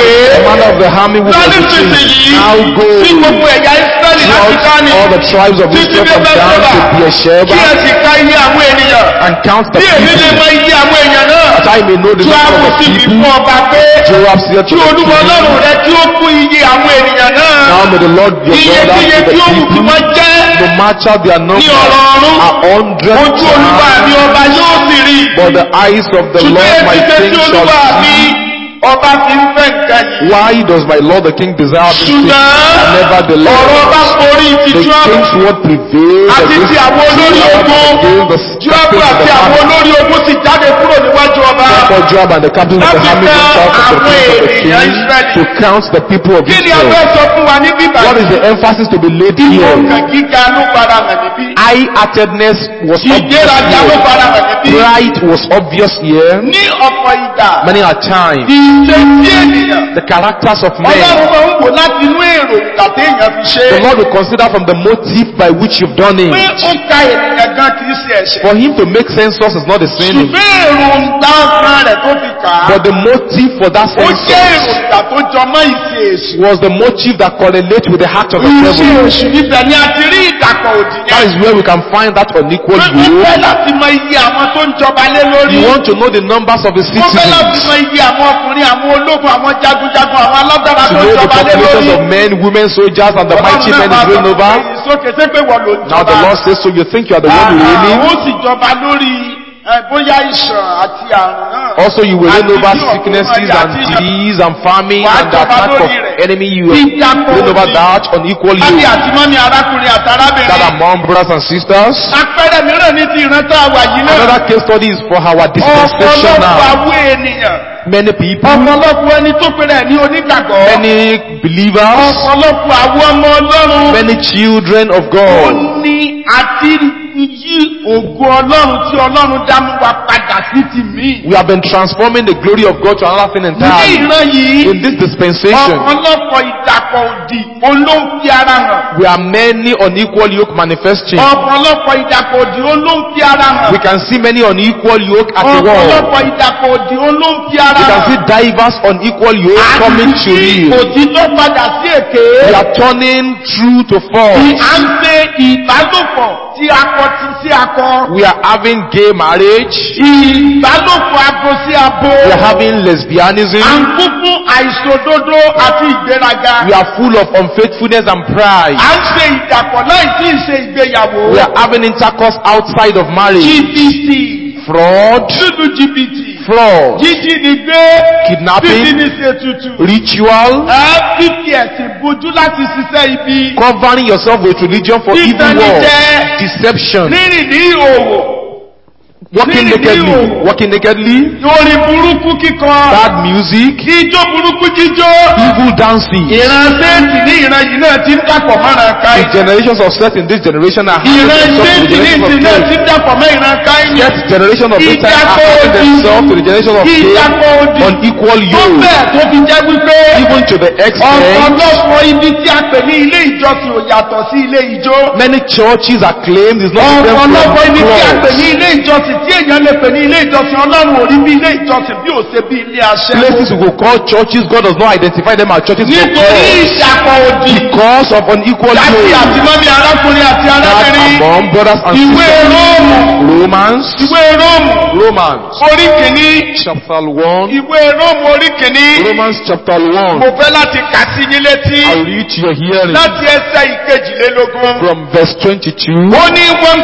pé commander of the army will lọ́ní be sísìnyí now go sí gbogbo ẹ̀yà Ísírẹ́lì láti dání all the tribes of títí Israel dé from down to Bẹ́sẹ̀bà Beersheba kí ẹ sì ka iye àwọn ènìyàn and count the bí èmi lè people mọ iye àwọn èèyàn náà that I may know the number Joabu of sì the wí people. fún ọba pé Joab said kí to the Olúwa king, Ọlọ́run rẹ kí ó kún iye àwọn ènìyàn náà now may the Lord your God iyekíye add to tí ó the wù kí people, wọ́n jẹ́ no matter their ní number, ọ̀rọ̀ ọ̀run 100 ojú Olúwa mi times, ọba yóò sì rí but the eyes of the ṣùgbọ́n Lord my èsì ṣe king tí shall Olúwa mi see. ọba fi ń fẹ́ nǹkan yìí Why does my Lord the king desire this thing? ṣùgbọ́n Nevertheless, ọ̀rọ̀ ọba forí ti the Joabu king's word prevailed àti ti àwọn olórí ogun Joabu àti àwọn olórí ogun sì jáde kúrò níwájú ọba Therefore Joab and the captains of the láti army went out dá of the àwọn place of the king ènìyàn Israẹli. to count the people of kí ni a Israel. fẹ́ sọ fún wa ní bíbá What is the emphasis to be laid here? ọkàn gíga ló fara hàn níbí High-heartedness was obvious ìgbéraga ló here. fara hàn níbí Pride was obvious here. ní ọ̀pọ̀ ìgbà Many a time, ìṣe tí ènìyàn the characters of men, Ọlọ́run máa ń wò láti inú èròǹgbà téèyàn fi ṣe the Lord will consider from the motive by which you've done pé it. ó ka ènìyàn gan kì í ṣe ẹ̀ṣẹ̀ For him to make census is not a sin, ṣùgbọ́n èròǹgbà ọkàn rẹ̀ tó fi kà á but the motive for that ó jẹ́ census èròǹgbà tó jọmọ́ ìṣe èṣù was the motive that correlates with the heart of the ìṣe devil. èṣù níbẹ̀ ni a ti rí ìdàpọ̀ òdì That yẹn is where we can find that unequal pé ó fẹ́ yoke. láti mọ iye àwọn tó ń jọba lé lórí You want to know the numbers of the ó fẹ́ láti citizens, mọ iye àwọn ọkùnrin àwọn ológun àwọn jagunjagun àwọn alágbára to tó ń know the jọba lé populations lórí of men, women, soldiers, and the mighty men is reigning over. sókè sí pé wọ́n ló ń Now the jọba Lord says, so you think you are the one reigning? ó sì jọba lórí bóyá ìṣàn àti àrùn náà Also you will reign over Àti bí sicknesses ọ̀pọ̀ and àti disease and famine Wàá and the jọba attack of lórí rẹ̀. enemy. You will reign over that unequal Lábí yoke. àti mọ́mí arákùnrin àti That arábìnrin. among brothers and sisters. Àpẹẹrẹ mìíràn ní ti ìrántá àwà yìí náà. Another case study is for our dispensation Ọ̀pọ̀lọpọ̀ now. àwọn ènìyàn. Many people, Ọ̀pọ̀lọpọ̀ ẹni tó pèrè ní onígbàgbọ́. many believers, Ọ̀pọ̀lọpọ̀ àwọn ọmọ Ọlọ́run. many children of Ó God. ní àti yí ògo Ọlọ́run tí Ọlọ́run dá mú wa padà sí ti mí. We have been transforming the glory of God to another thing Ní entirely. ìran yìí, In this dispensation, ọ̀pọ̀lọpọ̀ ìdàpọ̀ òdì olóńfi ara hàn. we are many unequal yoke manifesting. Ọ̀pọ̀lọpọ̀ ìdàpọ̀ òdì olóńfi ara hàn. We can see many unequal yoke at the wall. Ọ̀pọ̀lọpọ̀ ìdàpọ̀ òdì olóńfi ara We can hàn. see diverse unequal yoke coming to Àti you. òtítọ́ padà sí èké. We are turning true to false. À ń ṣe ìbálòpọ̀ tí akọ ti sí akọ. We are having gay marriage. Ìbálòpọ̀ abo sí abo. We are having À ń lesbianism. kún fún àìṣòdodo àti ìgbéraga. We are full of unfaithfulness and pride. À ń ṣe ìdàpọ̀ láì tí ì ṣe ìgbéyàwó. We are having intercourse outside of marriage. Jìbìtì. Fraud, Lúlu jìbìtì. fraud, Jíjínigbé. kidnapping, Fífi ní ṣètùtù. ritual, Fífi ẹ̀sìn bojú láti ṣiṣẹ́ ibi. covering yourself with religion for evil work, Títanijẹ́. deception, Rírìn ní ìhòòhò. walking nakedly, walking nakedly, Orin burúkú kíkọ. bad music, Ijó burúkú jíjó. evil dancing. Ìran séètì ní ìran yìí náà ti ń dàpọ̀ mọ́ra The káyìn. generations of sex in this generation are having Ìran themselves to séètì the ní generation ìsìn of náà ti Cain. ń dàpọ̀ mọ́ ìran káyìn. Yet generation of this time are having themselves to the generation of Cain Ìdàpọ̀ òdì. unequal Tó yoke, bẹ́ẹ̀ tó fi jẹ́ wípé even to the extent ọ̀pọ̀lọpọ̀ ibi tí a pè ní ilé ìjọsìn ò yàtọ̀ sí ilé ijó. many churches are claimed is not different Ọ̀pọ̀lọpọ̀ from ibi tí a pè clubs. ní ilé ìjọsìn tí èèyàn lè pè ní ilé ìjọsìn Ọlọ́run ò rí bí ilé ìjọsìn bí ò ṣe bí ilé aṣẹ́wó. Places we will call churches, God does not identify them as churches for Nítorí clubs. ìdàpọ̀ òdì. Because of unequal Láti yoke. àti mọ́mí arákùnrin àti That arábìnrin. among brothers and Ìwé sisters. Róòmù. Romans, Ìwé Róòmù. Romans, Orí kìíní. chapter 1. Ìwé Róòmù orí kìíní. Romans chapter 1. Mo fẹ́ láti kà sí yín létí. I'll read to your hearing Láti ẹsẹ̀ ìkejìlélógún. from verse 22. Ó ní wọ́n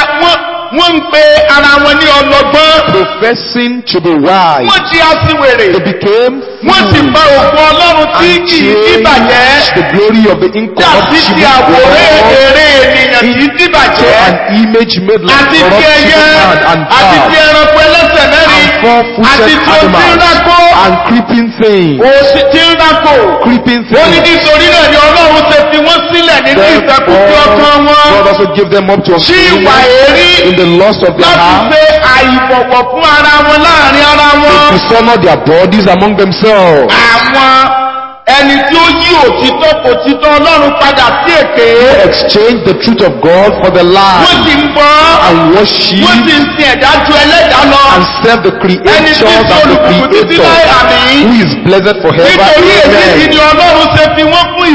ń pe ara wọn ní ọlọ́gbọ́n. Professing to be wise, Wọ́n di aṣiwèrè. they became Wọ́n sì fools pa òkú Ọlọ́run tí and kì í dìbàjẹ́. changed the glory of the Dàbí ti incorruptible àwòrán God èrè ènìyàn kì í to dìbàjẹ́. an image made like Àti ti corruptible ẹyẹ. man and Àti ti bird ẹranko ẹlẹ́sẹ̀ and mẹ́rin. Àti four-footed tí ó ti ń animals rákó. and creeping things. Òsì tí ń rákò. Creeping Ó ní things. nítorí náà ni Ọlọ́run ṣe fi wọ́n sílẹ̀ nínú ìfẹ́kùfẹ́ ọkàn wọn. God also gave them up to Sí ìwà uncleanness èrí. in the lust of their Láti heart, ṣe àìbọ̀wọ̀ fún ara wọn láàrin ara to wọn. dishonor their bodies among themselves. Àwọn ẹni tí ó yí òtítọ́ Ọlọ́run padà sí èké. Exchange the truth of God for the lie. Wọ́n ti ń bọ́. And worship. Wọ́n ti ń sin ẹ̀dá ju ẹlẹ́dàá lọ. And serve the creator Ẹni tí and the olùkùnkùn títí láì àmì. who is blessed forever. Nítorí èyí ni Ọlọ́run ṣe fi wọ́n fún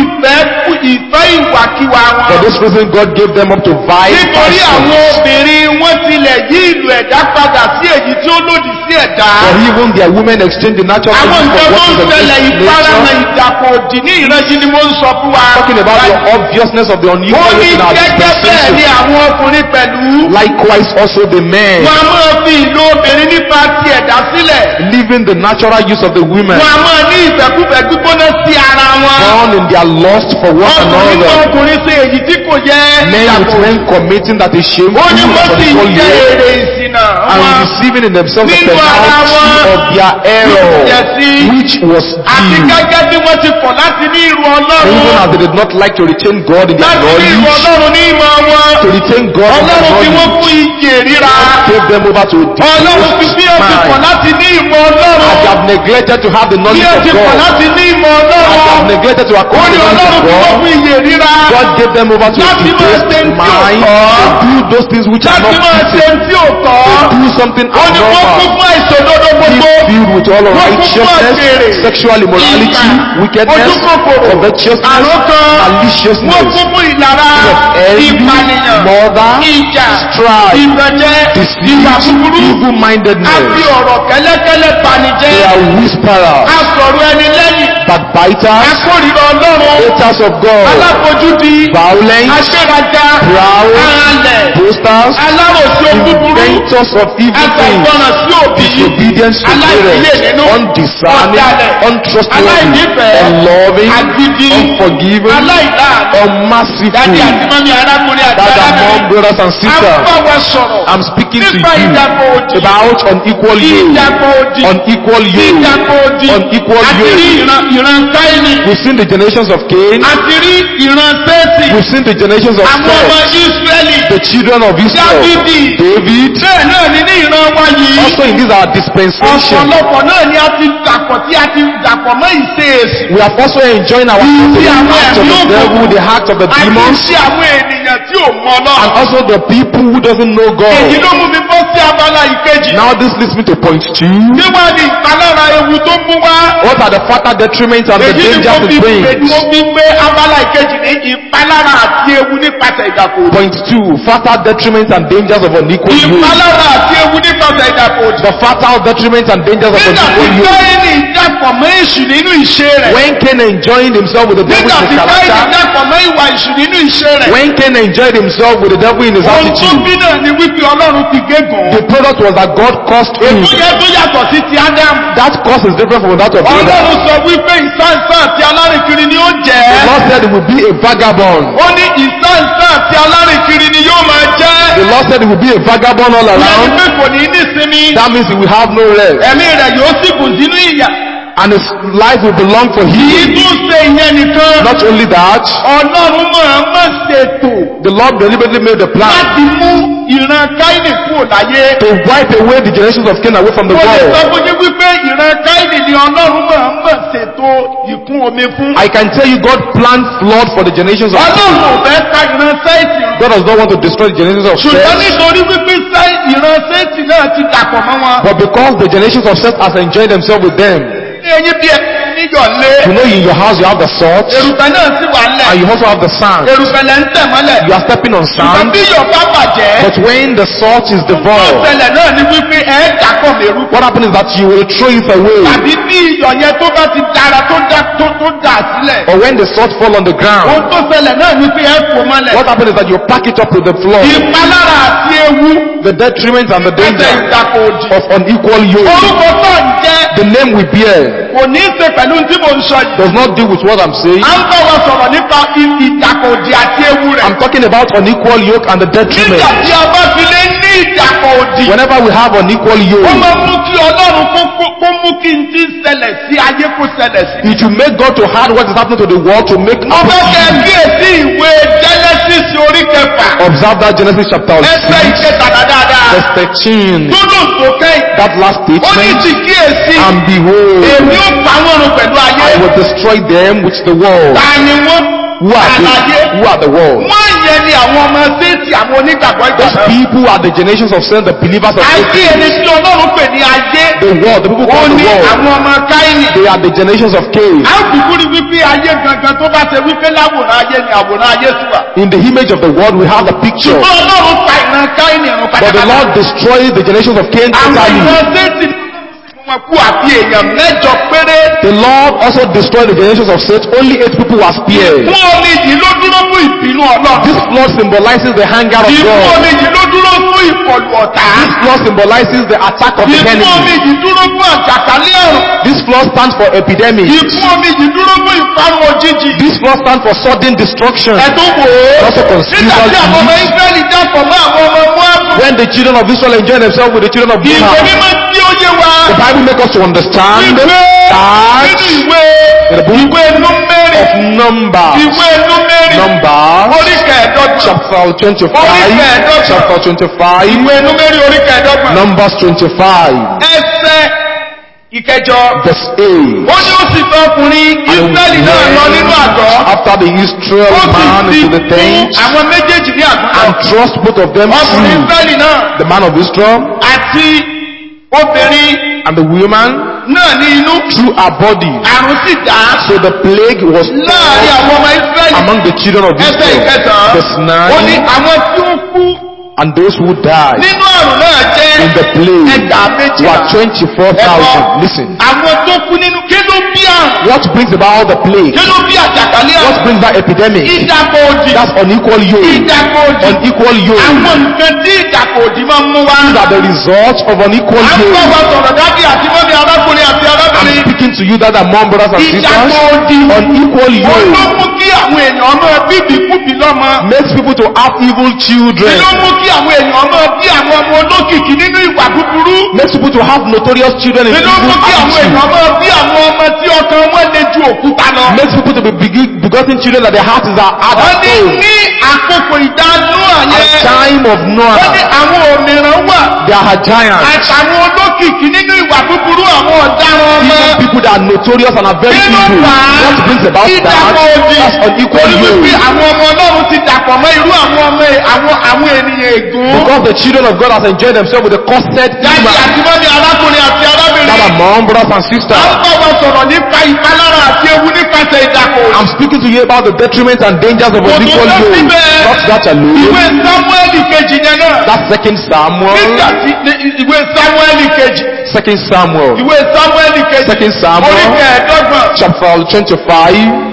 ìfẹ́ ìwàkiwà wọn. For this reason God gave them up to vile Nítorí àwọn passions. obìnrin wọ́n tilẹ̀ yí ìlú ẹ̀dá padà sí èyí tí ó lòdì sí ẹ̀dá. For even their women exchange the natural Àwọn things for nǹkan what tó is ń of ṣẹlẹ̀ this ìfarahàn nature. ìdàpọ̀ òdì ní ìrẹsì ni mo ń sọ fún wa. Talking about the obviousness of the Ó unusual ní in our gẹ́gẹ́ bẹ́ẹ̀ ni dispensation. àwọn ọkùnrin pẹ̀lú. Likewise also the men, Wọ́n a máa fi ìlú obìnrin nípa ti ẹ̀dá sílẹ̀. leaving the natural use of the women, Wọ́n a máa ní ìfẹ́kúfẹ́ gbígbóná sí ara wọn. born in their lust for one Ọkùnrin náà another. ọkùnrin ṣe èyí tí kò yẹ Men with ìyàtọ̀. men committing that is shameful Ó ní wọ́n and sì ń unequal jẹ yoke, èrè ìsìnà and wọn. receiving in themselves the Nínú ara penalty wọn, of their error, which was Àti due. gẹ́gẹ́ bí wọ́n ti kọ̀ láti ní ìrù Even Ọlọ́run. as they did not like to retain God in their Láti ní ìrù knowledge, Ọlọ́run ní ìmọ̀ wọn. to retain God in their Ọlọ́run fi wọ́n knowledge, fún ìjì ríra. gave them over to Ọlọ́run fi bí ó ti kọ̀ mind. láti ní ìmọ̀ As they Ọlọ́run. have neglected to have the Bí knowledge ó of ti kọ̀ God, láti ní ìmọ̀ as they have Ọlọ́run. neglected to Ó acquire ní the knowledge Ọlọ́run of fi wọ́n God, fún ìyè ríra. God gave them over to a Láti máa ṣe debased tí ò mind tọ́. to do those things which are Láti not máa ṣe fitting, tí ò tọ́. to do something Ó ní wọ́n kún abnormal, fún àìṣòdodo gbogbo. filled with all unrighteousness, sexual immorality, wickedness, covetousness, Wọ́n maliciousness, kún fún ìlara, envy, ìpànìyàn, murder, ìjà, strife, ìbàjẹ́, ìwà deceit, búburú. A fi evil-mindedness. ọ̀rọ̀ kẹ́lẹ́kẹ́lẹ́ banijẹ́. They are whisperers, A sọ̀rọ̀ ẹni lẹ́yìn. backbiters, Akórìíra Ọlọ́run. haters of God, Aláfojúdi. violent, Agbéraga. proud, Alẹ̀. boasters, Aláròsí òbúburú. inventors of evil things, Agbọ̀nràn sí òbí. disobedience to Aláìníyè parents, nínú. undiscerning, Ọ̀dàlẹ̀. untrustworthy, Aláìnífẹ̀ẹ́. unloving, Agídí. unforgiving, Aláìláàánú. unmerciful. Dádì àti mọ́mí arákùnrin àti That among arábìnrin. brothers and A ń sisters, bá wa sọ̀rọ̀. I'm speaking to Nípa you ìdàpọ̀ òdì. about unequal yoke, Ìdàpọ̀ òdì. unequal yoke, Ìdàpọ̀ òdì. unequal Àti rí yoke. ìran Káínì. We've seen the generations of Cain, Àti rí ìran Sétì. we've seen the generations of Àwọn ọmọ Seth, Ísírẹ́lì. the children of Israel, Dáfídì. David. Bẹ́ẹ̀ náà ni ní ìran wa yìí. Also in this our dispensation, Ọ̀pọ̀lọpọ̀ náà ni a ti dàpọ̀ tí a ti dàpọ̀ mọ́ ìṣe èsì. we have also enjoying our Ìsí the àwọn acts of ẹ̀mí the devil, òkùnkùn. the acts of the Àti demons, ìṣe àwọn ènìyàn tí ò mọ and náà. also the people who doesn't know Èyí God. ló mú mi bọ́ sí abala ìkejì. Now this leads me to point 2. Kí wá ní ìpalára ewu tó mú wá? What are the fatal detriments and the Èyí ni dangers it brings? mo fi gbé abala ìkejì ní ìpalára àti ewu nípasẹ̀ ìdàpọ̀ òdì. Point 2. Fatal detriments and dangers of unequal yoke. Ìpalára àti ewu nípasẹ̀ ìdàpọ̀ òdì. The fatal detriments and dangers of Nígbà tí unequal yoke. Káínì dàpọ̀ mọ́ èṣù nínú ìṣe rẹ̀. When Cain enjoyed himself with the devil Nígbà in tí his Káínì character, dàpọ̀ mọ́ ìwà èṣù nínú ìṣe rẹ̀. when Cain enjoyed himself with the devil in his Ohun tó attitude, bí náà ni wípé Ọlọ́run ti gégùn. the product was that God cursed him. Èkó yẹn tó yàtọ̀ sí ti Ádámù. That curse is different from that of Adam. Ọlọ́run sọ wípé ìsáǹsá àti alárìnkiri ni ó The jẹ́. Lord said he will be a vagabond. Ó ní ìsáǹsá àti alárìnkiri ni yóò máa jẹ́. The Lord said he will be a vagabond all Ìyẹn ni around. pé kò ní nísinmi. That means he will have no rest. Ẹ̀mí rẹ̀ yóò sì kù sínú ìyà. And his life will belong for Kì í him. tún ṣe ìyẹn nìkan. Not only that, Ọlọ́run máa ṣètò the Lord deliberately made the plan láti mú ìran Káínì kúrò láyé. to wipe away the generations of Cain away from the Mo lè sọ world. fún yín wípé ìran Káínì ni Ọlọ́run máa ṣètò ìkún omi fún. I can tell you God planned flood for the generations of Cain. Ọlọ́run ò fẹ́ ka ìran Sétì. God does not want to destroy the generations of Ṣùgbọ́n Seth. nítorí wípé ìran Sétì náà ti dàpọ̀ mọ́ wọn. But because the generations of Seth has enjoyed themselves with them, Ní eyín bí níyọ̀ lé. you know in your house you have the salt Èrùpẹ̀ náà sì wà and lẹ̀. you also have the sand. Èrùpẹ̀ lẹ̀ ń tẹ̀ mọ́lẹ̀. You are stepping on Ṣùgbọ́n sand. bí iyọ̀ bá bàjẹ́. But when the salt is devoured, Ọ̀sẹ̀lẹ̀ náà ni wípé ẹ̀ dàpọ̀ mẹ́rù. what happens is that you will throw it away. Tàbí bí iyọ̀ yẹn tó bá ti dára tó dà sílẹ̀. Or when the salt fall on the ground, Ohun tó ṣẹlẹ̀ náà ni pé ẹ̀ fò mọ́lẹ̀. what happens is that you pack it up with the floor. Ìpalára àti ewu. The detriment and the Ẹsẹ̀ danger ìdàpọ̀ òdì. of unequal yoke. Orúkọ náà ń jẹ́. The name we bear Kò ní í ṣe pẹ̀lú tí mo ń sọ yìí. does not deal with what I'm saying. À ń bá wa sọ̀rọ̀ nípa ìdàpọ̀ òdì àti ewu rẹ̀. I'm talking about unequal yoke and the detriment. Nígbà tí a bá fi lé ní ìdàpọ̀ òdì. Whenever we have unequal Ó yoke, máa mú kí Ọlọ́run kó mú kí n ti ṣẹlẹ̀ sí ayé kó ṣẹlẹ̀ sí. it will make God to hide what is happening to the world to make Mo fẹ́ kẹ́ us kíyèsí ìwé Genesis orí kẹfà. observe that Genesis chapter Ẹsẹ̀ 6 ìkẹta dáadáa. Verse 13. Gbọ́dọ̀ tó kẹ́yìn. That last Ó ní statement. ti kíyèsí. And behold, Èmi ó pa wọ́n run pẹ̀lú ayé. I will destroy them with the world. Ta ni wọ́n? Who are Àlàyé. they? Who are the world? Wọ́n yẹn ni àwọn ọmọ séètì àwọn onígbàgbọ́ Those ìgbàgbọ́. people are the generations of sin, the believers of Ayé faith. ẹni tí Ọlọ́run pè ní ayé. The world, the people Ó called ní the world. àwọn ọmọ Káínì. They are the generations of Cain. A ó kúkú rí wípé ayé gangan tó bá ṣe wípé láwòrán ayé ni àwòrán ayé sí wa. In the image of the world, we have the picture. Ṣùgbọ́n Ọlọ́run pa ìran Káínì run But the pátápátá. Lord destroyed the generations of Cain Àwọn totally. ìran séètì wọn kú àti èèyàn mẹ́jọ péré. The Lord also destroyed the generations of Seth. Only 8 people were spared. Ìfún omi yìí ló dúró fún ìbínú Ọlọ́run. This flood symbolizes the anger of Ìfún God. omi yìí ló dúró fún ìkọlù ọ̀tá. This flood symbolizes the attack of the Ìfún omi enemy. yìí dúró fún àjàkálẹ̀ àrùn. This flood stands for epidemic. Ìfún omi yìí dúró fún ìparun òjijì. This flood stands for sudden destruction. Ẹ̀dùn wò ó. Also consider Nígbà tí àwọn ọmọ this. Ísírẹ́lì dàpọ̀ mọ́ àwọn ọmọ Móábù. When the children of Israel enjoy themselves with the children of Ìwé Moab, mímọ́ tí ó yé wa. the Bible makes us to understand Ìwé that nínú the book ìwé Númérì. of Numbers, Ìwé Númérì. Numbers, Orí kẹẹ̀dọ́gbọ̀n. chapter 25, chapter 25, Ìwé Númérì orí kẹẹ̀dọ́gbọ̀n. Numbers 25, Ẹsẹ̀ ìkẹjọ. verse 8. Ó ní ó sì tọ́ ọkùnrin Ísírẹ́lì náà lọ nínú àgọ́. After the Israel Ó man sì into ti the tent àwọn méjèèjì ní àgọ́ and náà. thrust both of them Ọkùnrin through, Ísírẹ́lì náà the man of Israel àti obìnrin and the woman náà ní inú. through her body. Àrùn sì dá So the plague was láàrin àwọn ọmọ Ísírẹ́lì. among the children of Ẹsẹ̀ Israel. ìkẹsàn-án. Verse Ó ní 9. àwọn tí ó kú And those who died nínú àrùn náà jẹ́ in the plague ẹgbàá méjìlá. were 24,000. Listen. Àwọn tó kú nínú kí ló bí àrùn? What brings about the plague? Kí ló bí àjàkálẹ̀ What àrùn? brings that epidemic? Ìdàpọ̀ òdì. That's unequal yoke. Ìdàpọ̀ òdì. Unequal yoke. Àwọn nǹkan tí ìdàpọ̀ òdì máa ń mú wá. These are the results of unequal À ń bọ̀ yoke. wá sọ̀rọ̀ dádì àti mọ́mí arákùnrin àti I'm arábìnrin. speaking to you that are mom, brothers and sisters. Ìdàpọ̀ òdì. Unequal Wọ́n ló yoke mú kí àwọn èèyàn máa bíbí kúbi lọ́mọ. makes people to have evil children. Ló mú kí àwọn èèyàn máa bí àwọn ọmọ olókìkí nínú ìwà búburú. Makes people to have notorious children in Ló mú evil kí àwọn attitude. èèyàn máa bí àwọn ọmọ tí ọkàn wọn le ju òkúta lọ. Makes people to be begotten children that their heart is hard Wọ́n as ní stone. ní àkókò ìdánú At the àyẹ. time of Wọ́n ní Noah, àwọn òmìrán wà. there are giants. Àtàwọn olókìkí nínú ìwà búburú àwọn ọ̀daràn ọmọ. Even people that are notorious and are very Kí ló evil. fà á? What brings about that? Ìdàpọ̀ òdì. That's unequal Torí wípé yoke. àwọn ọmọ Ọlọ́run ti dàpọ̀ mọ́ irú àwọn ọmọ àwọn ènìyàn ègún. Because the children of God has enjoyed themselves with the cursed Dájú human. àti mọ́mí arákùnrin àti That arábìnrin. are mom, brothers and À ń sisters. bọ̀ wọ́n sọ̀rọ̀ nípa ìpalára àti ewu nípasẹ̀ ìdàpọ̀ òdì. I'm speaking to you about the detriment and dangers of unequal Kò tó yoke. síbẹ̀. Not that Ìwé alone. Sámúẹ́lì kejì yẹn náà. That's 2 Samuel. Nígbà tí ìwé Sámúẹ́lì kejì. 2 Samuel. Ìwé Sámúẹ́lì kejì. 2 Samuel. Orí kẹẹ̀ẹ́dọ́gbọ̀n. Chapter 25.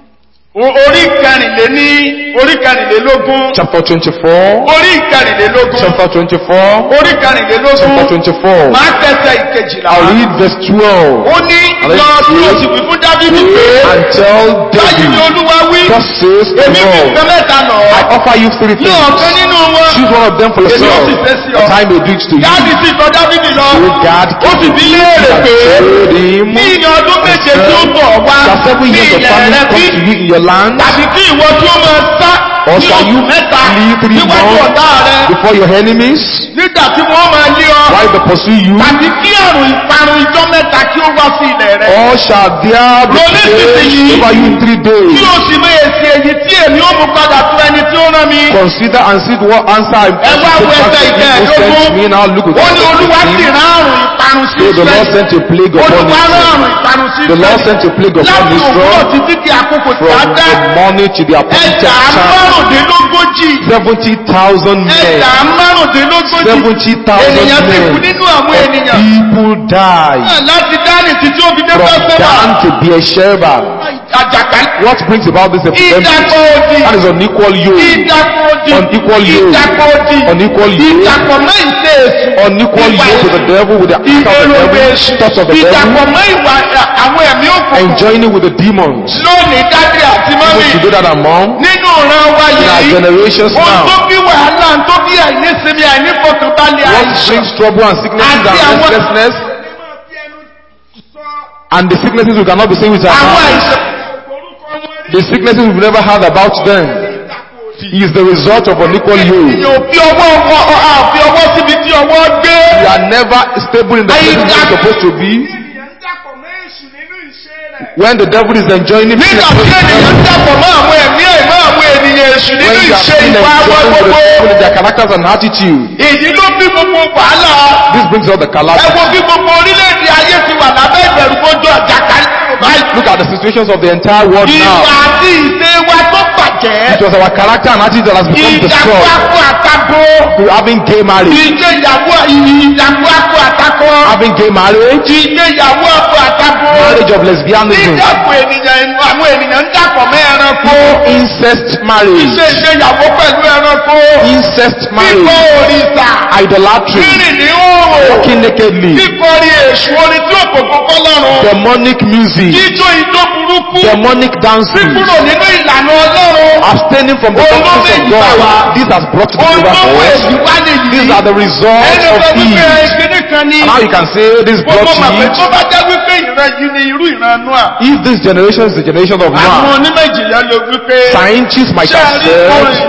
Orí kẹrìnlélógún. Chapter 24. Orí kẹrìnlélógún. Chapter 24. Orí Chapter kẹrìnlélógún. 24. Máa kẹsẹ̀ ìkejìlá. I'll read verse 12. Ó ní lọ tí o sì wí fún Dáfídì pé. And tell Báyìí ni David, Olúwa wí. thus says the Èmi fi Lord, nǹkan mẹ́ta nà I ọ́. offer you 3 Ní ọ̀kan things. nínú wọn. Choose one of them for Èmi ó yourself, sì ṣe sí ọ. that I may do it to you. Gáàdì sì tọ̀ Dáfídì lọ. So God Ó sì bí léèrè pé. told him, Ní ìyẹn ọdún méje tí ó bọ̀ wá. shall 7 Ní years of ilẹ̀ famine rẹ come bí. to you in your land? Tàbí kí ìwọ tí ó máa sá. Or Ní shall you oṣù mẹ́ta. flee 3 Níwájú months ọ̀tá rẹ. before your enemies, Nígbà tí wọ́n máa lé ọ. while they pursue you? Tàbí kí àrùn ìparun ijọ́ mẹ́ta kí ó wá sí ilẹ̀ rẹ. Or shall there be Ronú nísinsìnyí. plague over you in 3 Tí days? o sì mọ èsì èyí tí èmi ó mú padà tó ẹni tí ó rán mi. Consider and see what answer I Ẹ wá wo ẹsẹ̀ take back to him who sent me. Now look at Ó ní Olúwa sì that. rán àrùn ìparun sí So the Lord Ísírẹ́lì. sent a plague upon Olúwa rán Israel. àrùn ìparun sí The Lord Ísírẹ́lì. sent a plague upon Láti òwúrọ̀ Israel títí di àkókò tí a from dá. the morning to the appointed Ẹ̀dá time. márùndínlógójì. 70,000 Ẹ̀dá men. márùndínlógójì. 70,000 Ènìyàn ti kú men. nínú àwọn Of ènìyàn. people died Láti Dánì títí ó fi dé from Bẹ́sẹ̀bà. Dan to Beersheba. Àjàkálẹ̀. What brings about this epidemic? Ìdàpọ̀ òdì. That is unequal yoke. Ìdàpọ̀ òdì. Unequal yoke. Ìdàpọ̀ òdì. Unequal yoke. Ìdàpọ̀ mọ́ ìṣe èṣù. Unequal Ìwà yoke with the devil, with the act of the ìgbèrò devil, èṣù. thoughts of the devil, Ìdàpọ̀ mọ́ ìwà àwọn ẹ̀mí òkùnkùn. and joining with the demons. Lónìí dádì àti mọ́mí. People should do that among Nínú ìran wa in our yìí. generations Ohun tó now. bí wàhálà tó bí àìnísinmi àìnífọkànbalẹ̀ What àìsàn. brings trouble and sicknesses Àti and àwọn- restlessness, and the sicknesses we cannot be saying with our Àwọn mouths, àìsàn. the sicknesses we've never heard about them. fì. He is the result of unequal yoke. Ènìyàn ò fi ọwọ́ síbi tí ọwọ́ gbé. You are never stable in the place where you're supposed to be. When the devil is enjoying him, nígbà tí ènìyàn dàpọ̀ mọ́ àwọn ẹ̀mí ẹ̀mọ́ àwọn ènìyàn èṣù nínú when you are ìṣe still ìwà wọn enjoying gbogbo. the people in their characters and attitude, èyí ló bí gbogbo wàhálà. this brings out the ẹ wo calamity. bí gbogbo orílẹ̀-èdè ayé ti wà lábẹ́ ìbẹ̀rù gbójú àjàkálẹ̀ báyìí. Look at the situations of the entire world ìwà now. àti ìṣe wa tó bàjẹ́. It was our character and attitude that has become ìdàgbọ́ destroyed. akọ àtakò. We're having gay marriage. ìdàgbọ́ akọ àtakò. Having gay marriage. ìgbéyàwó akọ àtakò. Marriage of lesbianism. dídàpọ̀ ènìyàn àwọn ènìyàn ń dàpọ̀ mọ́ ẹranko. Incest marriage. ìgbéyàwó pẹ̀lú ẹranko. Incest kíkọ́ marriage. òrìṣà. Idolatry. rírìn ní òòrò. Walking nakedly. kíkọrin èṣù orin tí òkòkò kọ́ lọ́rùn. Demonic music. jíjó ijó burúkú. Demonic dancing. kúrò nínú ìlànà Ọlọ́run. Abstaining from the doctrines of God. This has brought the favor for us. These are the results of Eve. And now you can say this brought Eve. tó bá jẹ́ wípé ìran yìí ni irú ìran Noah. If this generation is the generation of àwọn Noah, onímọ̀ ìjìnlẹ̀ ló wípé. scientists might ṣé have ẹ rí said,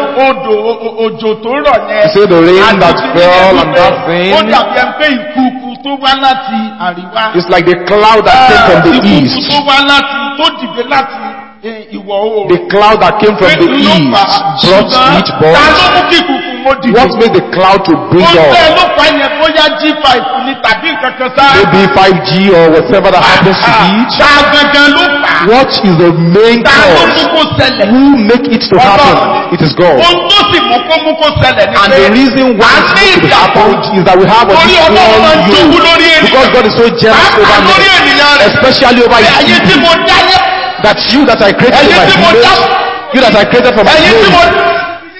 òjò tó rọ̀ yẹn. say the rain that àti fell and that ó thing, dàbí ẹni pé ìkùukù tó wá láti àríwá. it's like the cloud that came from the ìkùukù east. tó wá láti tó dìde láti ìwọ̀ oòrùn. The cloud that came from the east brought heat, ta but ló mú kí ìkùukù mo dìde? what made the cloud to bring ó up? tẹ́ ló pa yẹn bóyá G5 ni tàbí kankan sá. Maybe 5G or whatever that happens to be. ta gangan ló fà á. What is the main ta ló mú cause? kó ṣẹlẹ̀? Who make it to happen? It is God. ohun tó sì mú kó ṣẹlẹ̀ ni And pé the reason why a it's ní supposed to ìdàpọ̀ happen is that we have a torí Ọlọ́run máa ń jowú different lórí you. ènìyàn. Because God is so jealous over pàápàá lórí me, ènìyàn rẹ̀. especially over His ẹ̀yin tí people. mo dáyé. That you that I created in ẹ̀yin my tí mo dá. image, you that I created for my ẹ̀yin tí mo glory,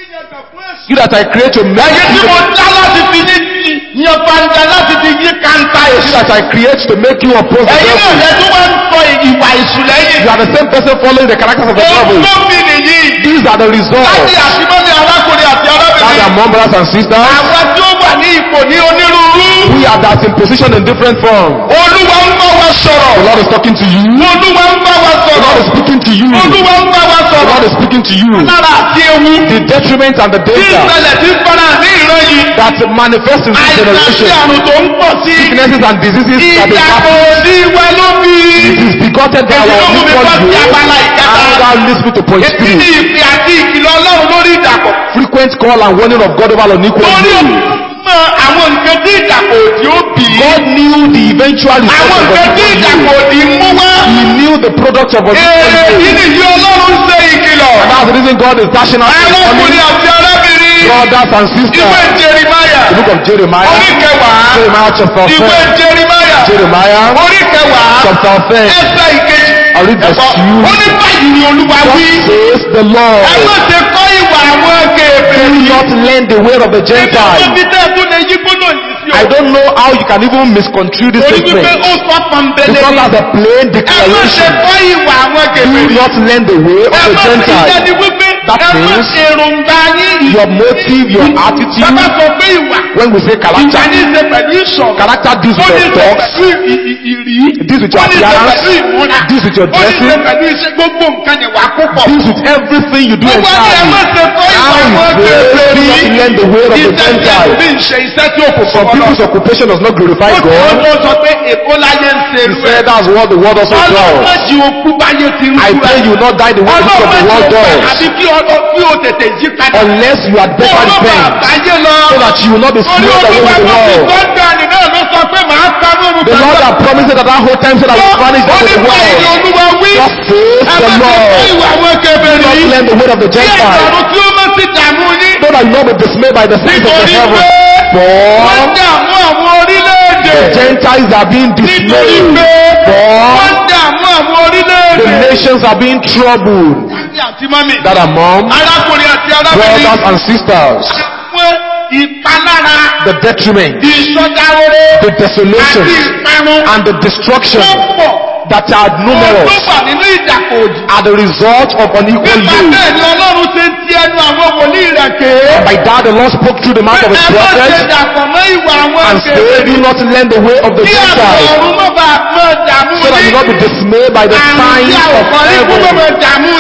you that I create to make ẹ̀yin tí you, mo dá láti fi ní yan pàǹdà láti fi yí kàńtà you èṣù. that I create to make you oppose the ẹ̀yin náà devil. lẹ tó wá ń sọ ìwà èṣù lẹ́yìn. You are the same person following the characters of the ohun devil. tó fi nìyí. These are the láti results. àtìmọ́lé arákùnrin àti That are arábìnrin. among brothers and sisters. àwọn tí ó wà ní ipò ní onírúurú. We are that in position in different forms. Olúwa ń bá wa The sọ̀rọ̀. Lord is talking to you. Olúwa ń bá wa The Lord sọ̀rọ̀. is speaking to you. Olúwa ń bá wa The sọ̀rọ̀. Lord is speaking to you. lára àti ewu. The detriment and the tí danger ìṣẹ̀lẹ̀ tí ń fara ní ìran yìí. that manifests in this àìsàn sí generation. àrùn tó ń pọ̀ sí. Sicknesses and diseases that is ìdàpọ̀ happening. òdì wa ló bí. It is begotten by Èyí our ló mú mi unequal bọ́ sí yoke. abala ìkẹta. And thou listen to point èyí ni 3. ìpè àti ìkìlọ̀ Ọlọ́run lórí ìdàpọ̀. Frequent call and warning of God over unequal lórí yoke. mọ àwọn nǹkan tí ìdàpọ̀ òdì ó bì í. God knew the eventual result àwọn of nǹkan tí unequal ìdàpọ̀ yoke. òdì mú wá. He knew the product of unequal èyí yoke. nìyí Ọlọ́run ṣe ìkìlọ̀. And that's the reason God is dashing out his arákùnrin warning. àti arábìnrin. Brothers and ìwé sisters. Jeremáyà. The book of Jeremiah. orí kẹwàá. Jeremiah chapter ìwé 10. Jeremáyà. Jeremiah orí kẹwàá. chapter 10. ẹsẹ̀ ìkejì. I read verse 2. ó ní báyìí ni Olúwa Thus wí. says the ẹ Lord. má ṣe kọ́ ìwà àwọn Do kèfèrí. not learn the way of the Ibi Gentiles. tó tẹ́ lè yí gbọ́dọ̀ yìí sí o. I don't know how you can even misconstrue this Torí wípé statement. ó sọ pọ̀nbẹ̀lẹ̀ Because ni. as a plain Ẹ má ṣe declaration, kọ́ ìwà àwọn do kèfèrí. not learn the way of Ẹ the má fi Gentiles. jẹ́ni wípé That ẹ má means ṣe èròǹgbà yín. Your motive, your Bàbá attitude, sọ pé ìwà. when we say Ìwà character, ní í ṣe pẹ̀lú ìṣọ̀. character deals Ó with ní í your ṣe talks, pẹ̀lú ìrí. deals with your Ó ní í ṣe appearance, pẹ̀lú ìmúra. deals with your Ó ní í ṣe dressing, pẹ̀lú iṣẹ́ gbogbo nǹkan ni wà púpọ̀. deals with everything you do Ó wá ní ẹ má entirely. ṣe kọ́ ìwà Now àwọn he says, do kèfèrí. not learn the way of the Iṣẹ́ tí Gentiles. ẹlòmíì ń ṣe iṣẹ́ tí ó kò Some fọwọ́ lọ. people's occupation does not glorify Ó God. sọ pé èkó láyé ń ṣe He irú ẹ̀. said that's what the world also Ọlọ́run má does. jí okú báyé ti ń I kú pray ẹ̀. you will not die the way the Ọlọ́run má world jí okú ẹ̀ does. àbí kí o tètè jí padà. Unless you had better Ọlọ́run repent, àbáyé lọ. so that you will not be Torí swayed away Olúwa with the tó fi world. Jọ́dánì náà ló sọ pé màá sanú òun The Lord had promised it at that whole time so that we vanish Ó from ní the báyìí ni world. Olúwa wí. Thus says Ẹ the má ṣe kọ́ Lord. ìwà àwọn Do kèfèrí. not learn the way of the Kí Gentiles, ẹ̀dàrú tí ó má sì dààmú yín. so that you will not be dismayed by the things of the Nítorí heaven. pé wọ́n For dààmú àwọn orílẹ̀-èdè. the Gentiles are being Nítorí dismayed. pé For wọ́n dààmú àwọn the orílẹ̀-èdè. nations are being troubled. Dájú àti mọ́mì. That are mom, Arákùnrin àti arábìnrin. brothers and sisters, Àwọn ìpalára. the detriment, Ìṣọ́dáwóró. the desolation, Àti ìparun. and the destruction Tó pọ̀. that are Tó numerous wà nínú ìdàpọ̀ òdì. are the result of unequal Nípa yoke. bẹ́ẹ̀ ni Ọlọ́run ṣe ń ti ẹnu àwọn wòlíì rẹ̀ ké. By that the Lord spoke through the mouth of his Ẹ má ṣe prophets dàpọ̀ mọ́ ìwà àwọn and said, do not learn the way of the Kí àbọ̀ Gentiles, ọ̀run má bàa mọ́ dààmú so that you yín. not be dismayed by the Àrùn tí signs a ò of kọ́ ní kú má heaven, mọ́ dààmú so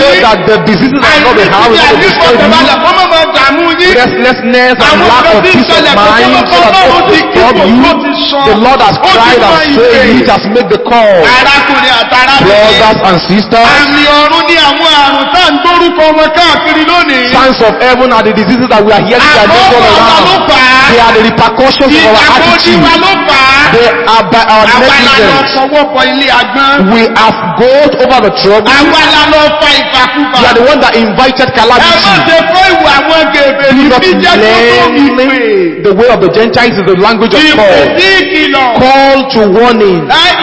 that the diseases are not the house of the restlessness and lack of peace of mind, so that God will disturb you. The Lord has cried and said, He has made the call. Brothers and sisters, signs of heaven are the diseases that we are hearing their names all around. They are the repercussions of our attitude. They are by our negligence. We have gone over the trouble. We are the one that invited calamity. Do not learn the way of the Gentiles is the language of call. Call to warning.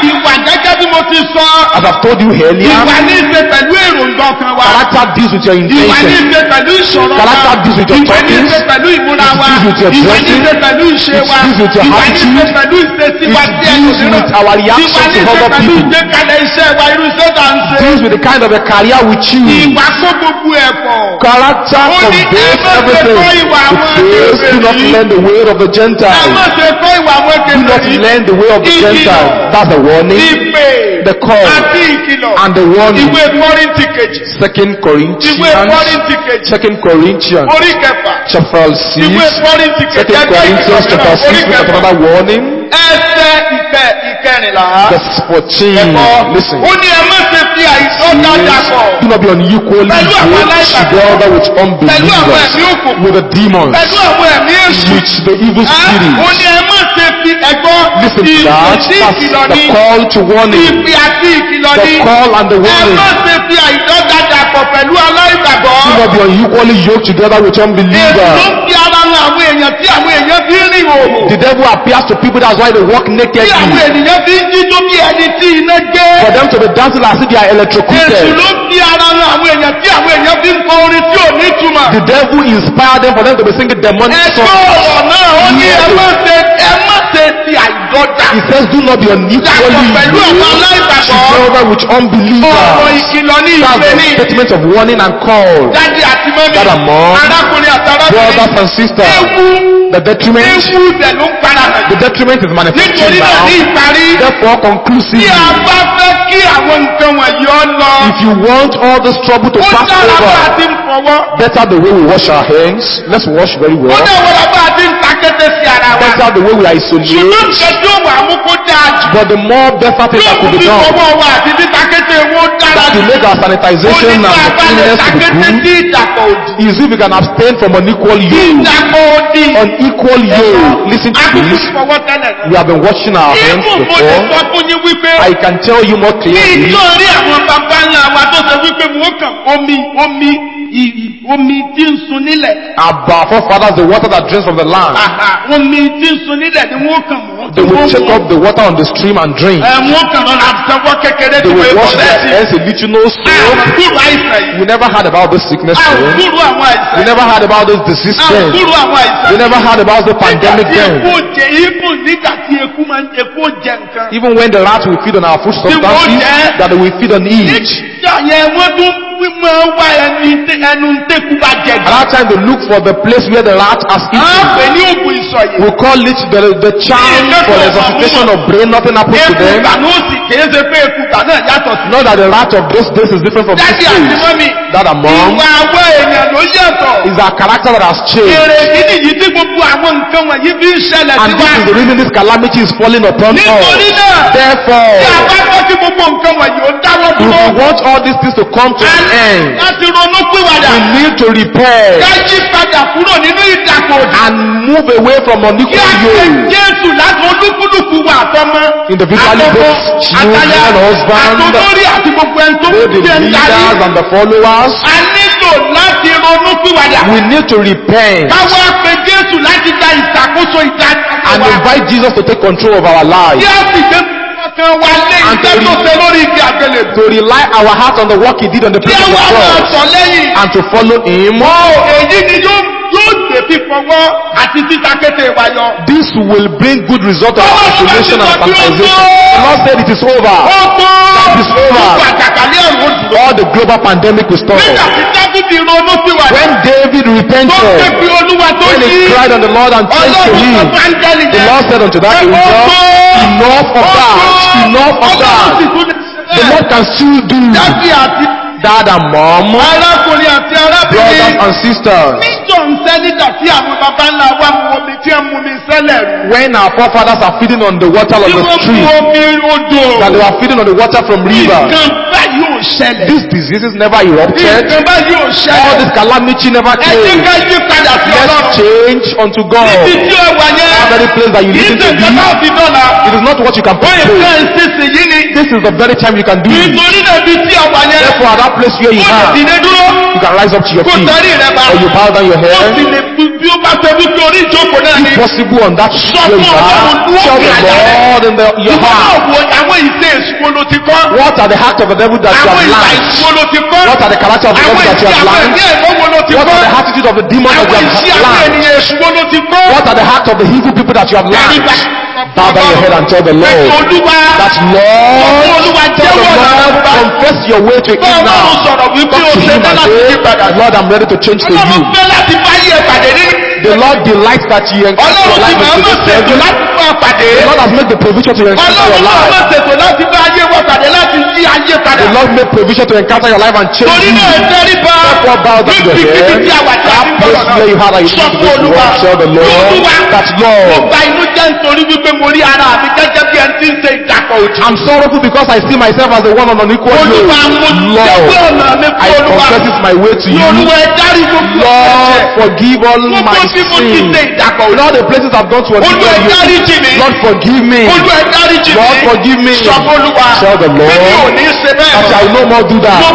As I've told you earlier, character deals with your intention. Character deals with your talking. It deals with your dressing. It deals with your attitude. It deals with our reaction to other people. It deals with the kind of a career we choose. Character conveys everything. It says, do not learn the way of the Gentiles. Do not learn the way of the Gentiles. That's a warning. The call and the warning. 2 Corinthians chapter 6. 2 Corinthians chapter 6 with another warning. Verse 14. Listen. Do not be unequally yoked together with unbelievers, with the demons, with the evil spirit. Listen to that. That's the call to warning. The call and the warning. Do not be unequally yoked together with unbelievers. The devil appears to people, that's why they walk nakedly. For them to be dancing as if they are electrocuted. The devil inspired them for them to be singing demonic songs. He says, do not be unequally yoked together with unbelievers. That's the statement of warning and call. That among brothers and sisters, the detriment is manifesting now. Therefore, conclusively, if you want all this trouble to pass over, better the way we wash our hands. Let's wash very well. Better the way we isolate. But the more better things that could be done, that to make our sanitization and the cleanliness to be good, is if we can abstain from unequal yoke. Unequal yoke. Listen to this. We have been washing our hands before. I can tell you more clearly. Our forefathers, the water that drains from the land, they will take up the water on the stream and drink. They will wash their hands a little, no soap. We never heard about this sickness then. We never heard about this disease then. We never heard about the pandemic then. Even when the rats will feed on our food substances, that they will feed on each. At that time they look for the place where the rat has eaten. We call it the charm for resuscitation of brain. Nothing happens to them. Not that the rat of those days is different from this days. That among is our character that has changed. And this is the reason this calamity is falling upon us. Therefore, if we want all these things to come to an end, we need to repair and move away from unequal yoke. Individually, both children, husband, both the leaders and the followers, we need to repent and invite Jesus to take control of our lives. And to rely our heart on the work He did on the place of the cross and to follow Him. This will bring good result of isolation and sanitization. The Lord said it is over. That is over. All the global pandemic will stop. When David repented, when he cried on the Lord and turned to Him, the Lord said unto that angel, enough of that. Enough of that. The Lord can still do dad and mom, arákùnrin àti arábìnrin. brothers and sisters. níjọ́ ń sẹ́ nígbà tí àwọn baba ńlá wa mu omi tí ń mu mi sẹ́lẹ̀ rú. When our forefathers are feeding on the water of tí the wọ́n stream, mu omi odò. that they are feeding on the water from rivers. nǹkan báyìí ò ṣẹlẹ̀. These diseases never erupted. nǹkan báyìí ò All ṣẹlẹ̀. this calamity never ẹ jẹ́ came. ká yí padà sí Let's Ọlọ́run. change unto God. níbi tí ó wà yẹn. That very place that you kì í listen ṣe to nǹkan náà be, fi dọ́là. it is not what you can ó yẹ ká propose. ìsinsìnyí ni. This is the very time you can do it. nítorí náà bí tí a wà yẹn. Therefore, at that place where you ó lè are, dìde dúró. you can rise up to your kó feet, tẹrí rẹ bá. or you bow down your ó sì head. lè bí ó bá ṣe wípé orí ìjókòó náà ni. If possible, on that where you are, tell the Lord in your ìwọ náà heart, wo àwọn ìṣe èṣù ló ti kọ́. what are the acts of the devil that you àwọn have ìwà learned? ìṣòro ló ti kọ́. What are the character of the devil àwọn that you ìṣe have àwọn learned? ẹ̀mí ẹ̀mọ́ ló ti What kọ́. are the attitude of the demon that àwọn you ìṣe have àwọn learned? ènìyàn èṣù ló ti kọ́. What are the acts of the evil people that you have learned? Bow down your head and tell the Lord that, Lord, tell the Lord, confess your way to him now. Talk to him and say, Lord, I'm ready to change to you. The Lord delights that you encounter your life into this service. The Lord has made the provision to encounter your life. The Lord made provision to encounter your life and change you. Therefore, bow down your head. That place where you had a you need to go to work, tell the Lord that, Lord, I'm sorrowful because I see myself as the one on unequal yoke. Lord, I confess it's my way to you. Lord, forgive all my sins. All the places I've gone to unequal yoke. Lord, forgive me. Lord, forgive me. Tell the Lord that I will no more do that.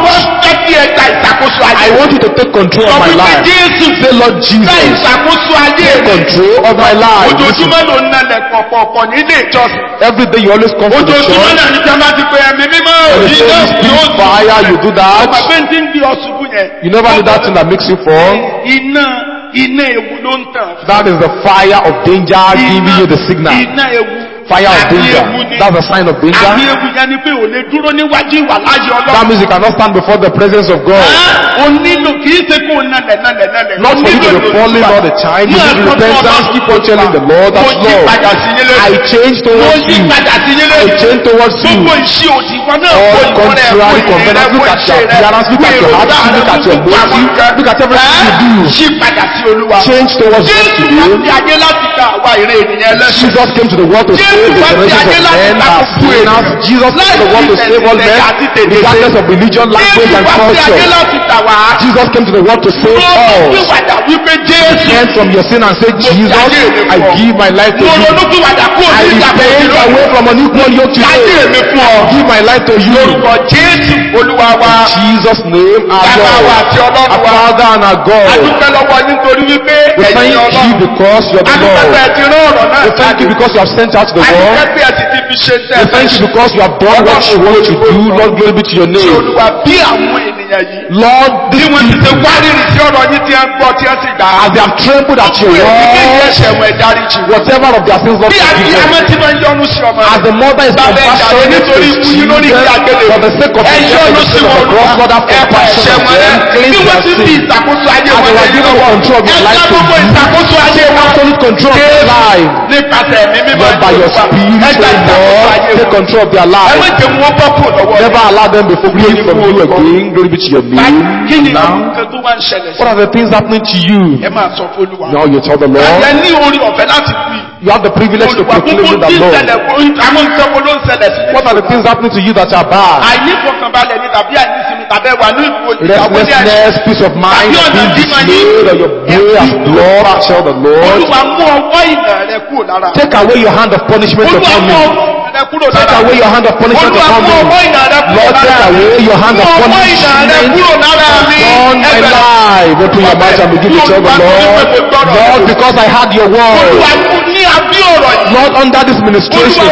I want you to take control of my life. Say, Lord Jesus, take control of my life. Every day you always come to the church. And you say, spirit fire, you do that. You never do that thing that makes you fall. That is the fire of danger giving you the signal. Fire of danger. That's a sign of danger. That means you cannot stand before the presence of God. Not for you to be falling all the time. You need repentance. Keep on telling the Lord that, Lord, I change towards you. I change towards you. All contrary covenants. Look at your appearance. Look at your heart. Look at your motive. Look at everything you do. Change towards God today. Jesus came to the world to save the generations of men are sinners. Jesus came to the world to save all men, regardless of religion, language, and culture. Jesus came to the world to save all. Repent from your sin and say, Jesus, I give my life to you. I repent away from an equal yoke today. I give my life to you. In Jesus' name, our Lord, our Father and our God. We thank you because you are the Lord. We thank you because you have sent out the word. We thank you because you have done what you want to do. Lord, glory be to your name. Lord, this people, as they have trembled at your word, whatever of their sins, Lord, forgive them. As the mother is compassionate to his children, for the sake of the church, for the sake of the cross, Lord, have compassion on them, cleanse their sins. As they were given the control of your life to you, take absolute control of their life. Lord, by your spirit, Lord, take control of their life. Never allow them to be fleeing from you again. Glory be to your name. Now, what are the things happening to you? Now you tell the Lord. You have the privilege to proclaim to the Lord. What are the things happening to you that are bad? Restlessness, peace of mind, being dismayed, or your way has blocked. Tell the Lord. Take away your hand of punishment upon me. Take away your hand of punishment upon me. Lord, take away your hand of punishment upon my life. Open your mouth and begin to tell the Lord. Lord, because I had your word. Lord, under this ministration,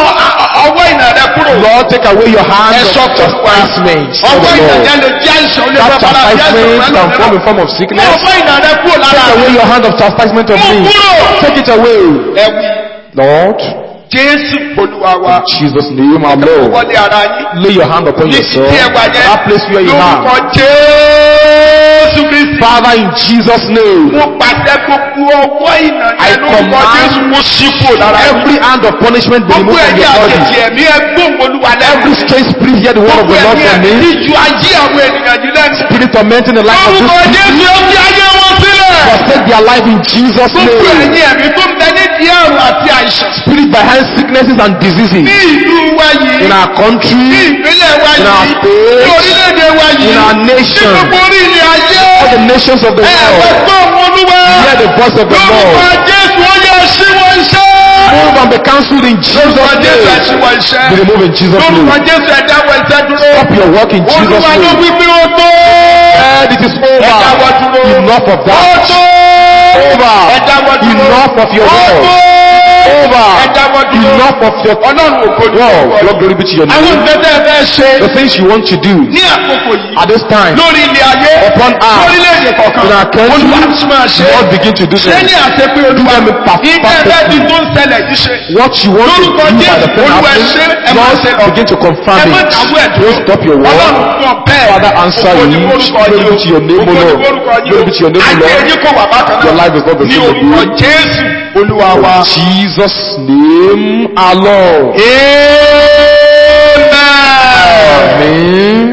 Lord, take away your hand of chastisement. That chastisement can come in form of sickness. Take away your hand of chastisement of me. Take it away, Lord. In Jesus' name, our Lord. Lay your hand upon yourself. That place where you are. Father, in Jesus' name, mo pàṣẹ gbogbo ọwọ́ ìnàjẹ́ I lórúkọ Jésù mo ṣí kúrò lára yín. every hand of punishment be Gbogbo removed from ẹ̀yin your body. àjèjì ẹ̀mí ẹgbọ́n Olúwa lẹ́nu. Every strange spirit hear the word of Gbogbo the Lord ẹ̀yin from ẹ̀mí me. tí ju ayé àwọn ènìyàn yìí lẹ́nu. Spirit tormenting the life of Lórúkọ this Jésù ó fi ayé wọn sílẹ̀. forsake their life in Jesus' Gbogbo name. ẹ̀yin ẹ̀mí tó ń bẹ nídìí àrùn àti àìsàn. Spirit behind sicknesses and diseases Ní ìlú wa yìí. in our Ní country, ìpínlẹ̀ wa in our yìí. state, Ní orílẹ̀-èdè wa yìí. in our Ní nation, gbogbo orí ilẹ̀ ayé. all the nations of the Ẹ̀wẹ̀ world, gbọ́ Olúwa. hear the voice of the Lórúkọ Lord. Jésù ó yẹ ṣí wọn iṣẹ́. Move and be cancelled in Jesus' Lórúkọ Jésù ẹ name. ṣí wọn iṣẹ́. Be removed in Jesus' Lórúkọ name. Jésù ẹ dáwọ́ iṣẹ́ dúró. Stop your work in Jesus' Olúwa ló name. wí pé ó tó. And it is over. Enough of Ó that. tó. Over. Ẹ dáwọ́ dúró. Enough of your Ó word. tó. Over. Ẹ dáwọ́ dúró. Enough of your Ọlọ́run ògo ni word. orúkọ Lord, glory be to your Àwọn name. nǹkan tẹ́ ẹ fẹ́ ṣe The things you want to do ní àkókò yìí at this time lórí ilẹ̀ ayé upon earth, lórílẹ̀-èdè kọ̀ọ̀kan in our country, Olúwa ti máa ṣe Lord, begin to do ṣé them. ní àṣepé Olúwa them ìdí ẹ̀fẹ́ ti tó ń ṣẹlẹ̀ yìí ṣe. What you want to do Lórúkọ by the Jésù thing Olúwa ẹ ṣe ẹ máa ṣe happening, lọ. Lord, begin to confirm Ẹ má it. dáwọ́ ẹ̀ dúró. Don't stop your word. Ọlọ́run kan bẹ́ẹ̀. Father, answer Ògo ni you. orúkọ Glory yín be to your name, O Ògo ni Lord. orúkọ yín Glory be to your name, O Ayé Lord. yín kò wà bákan náà. Your life is not the Ní same orúkọ again. Jésù Olúwa wa. In Jesus' name, our Lord. Amen. Amen.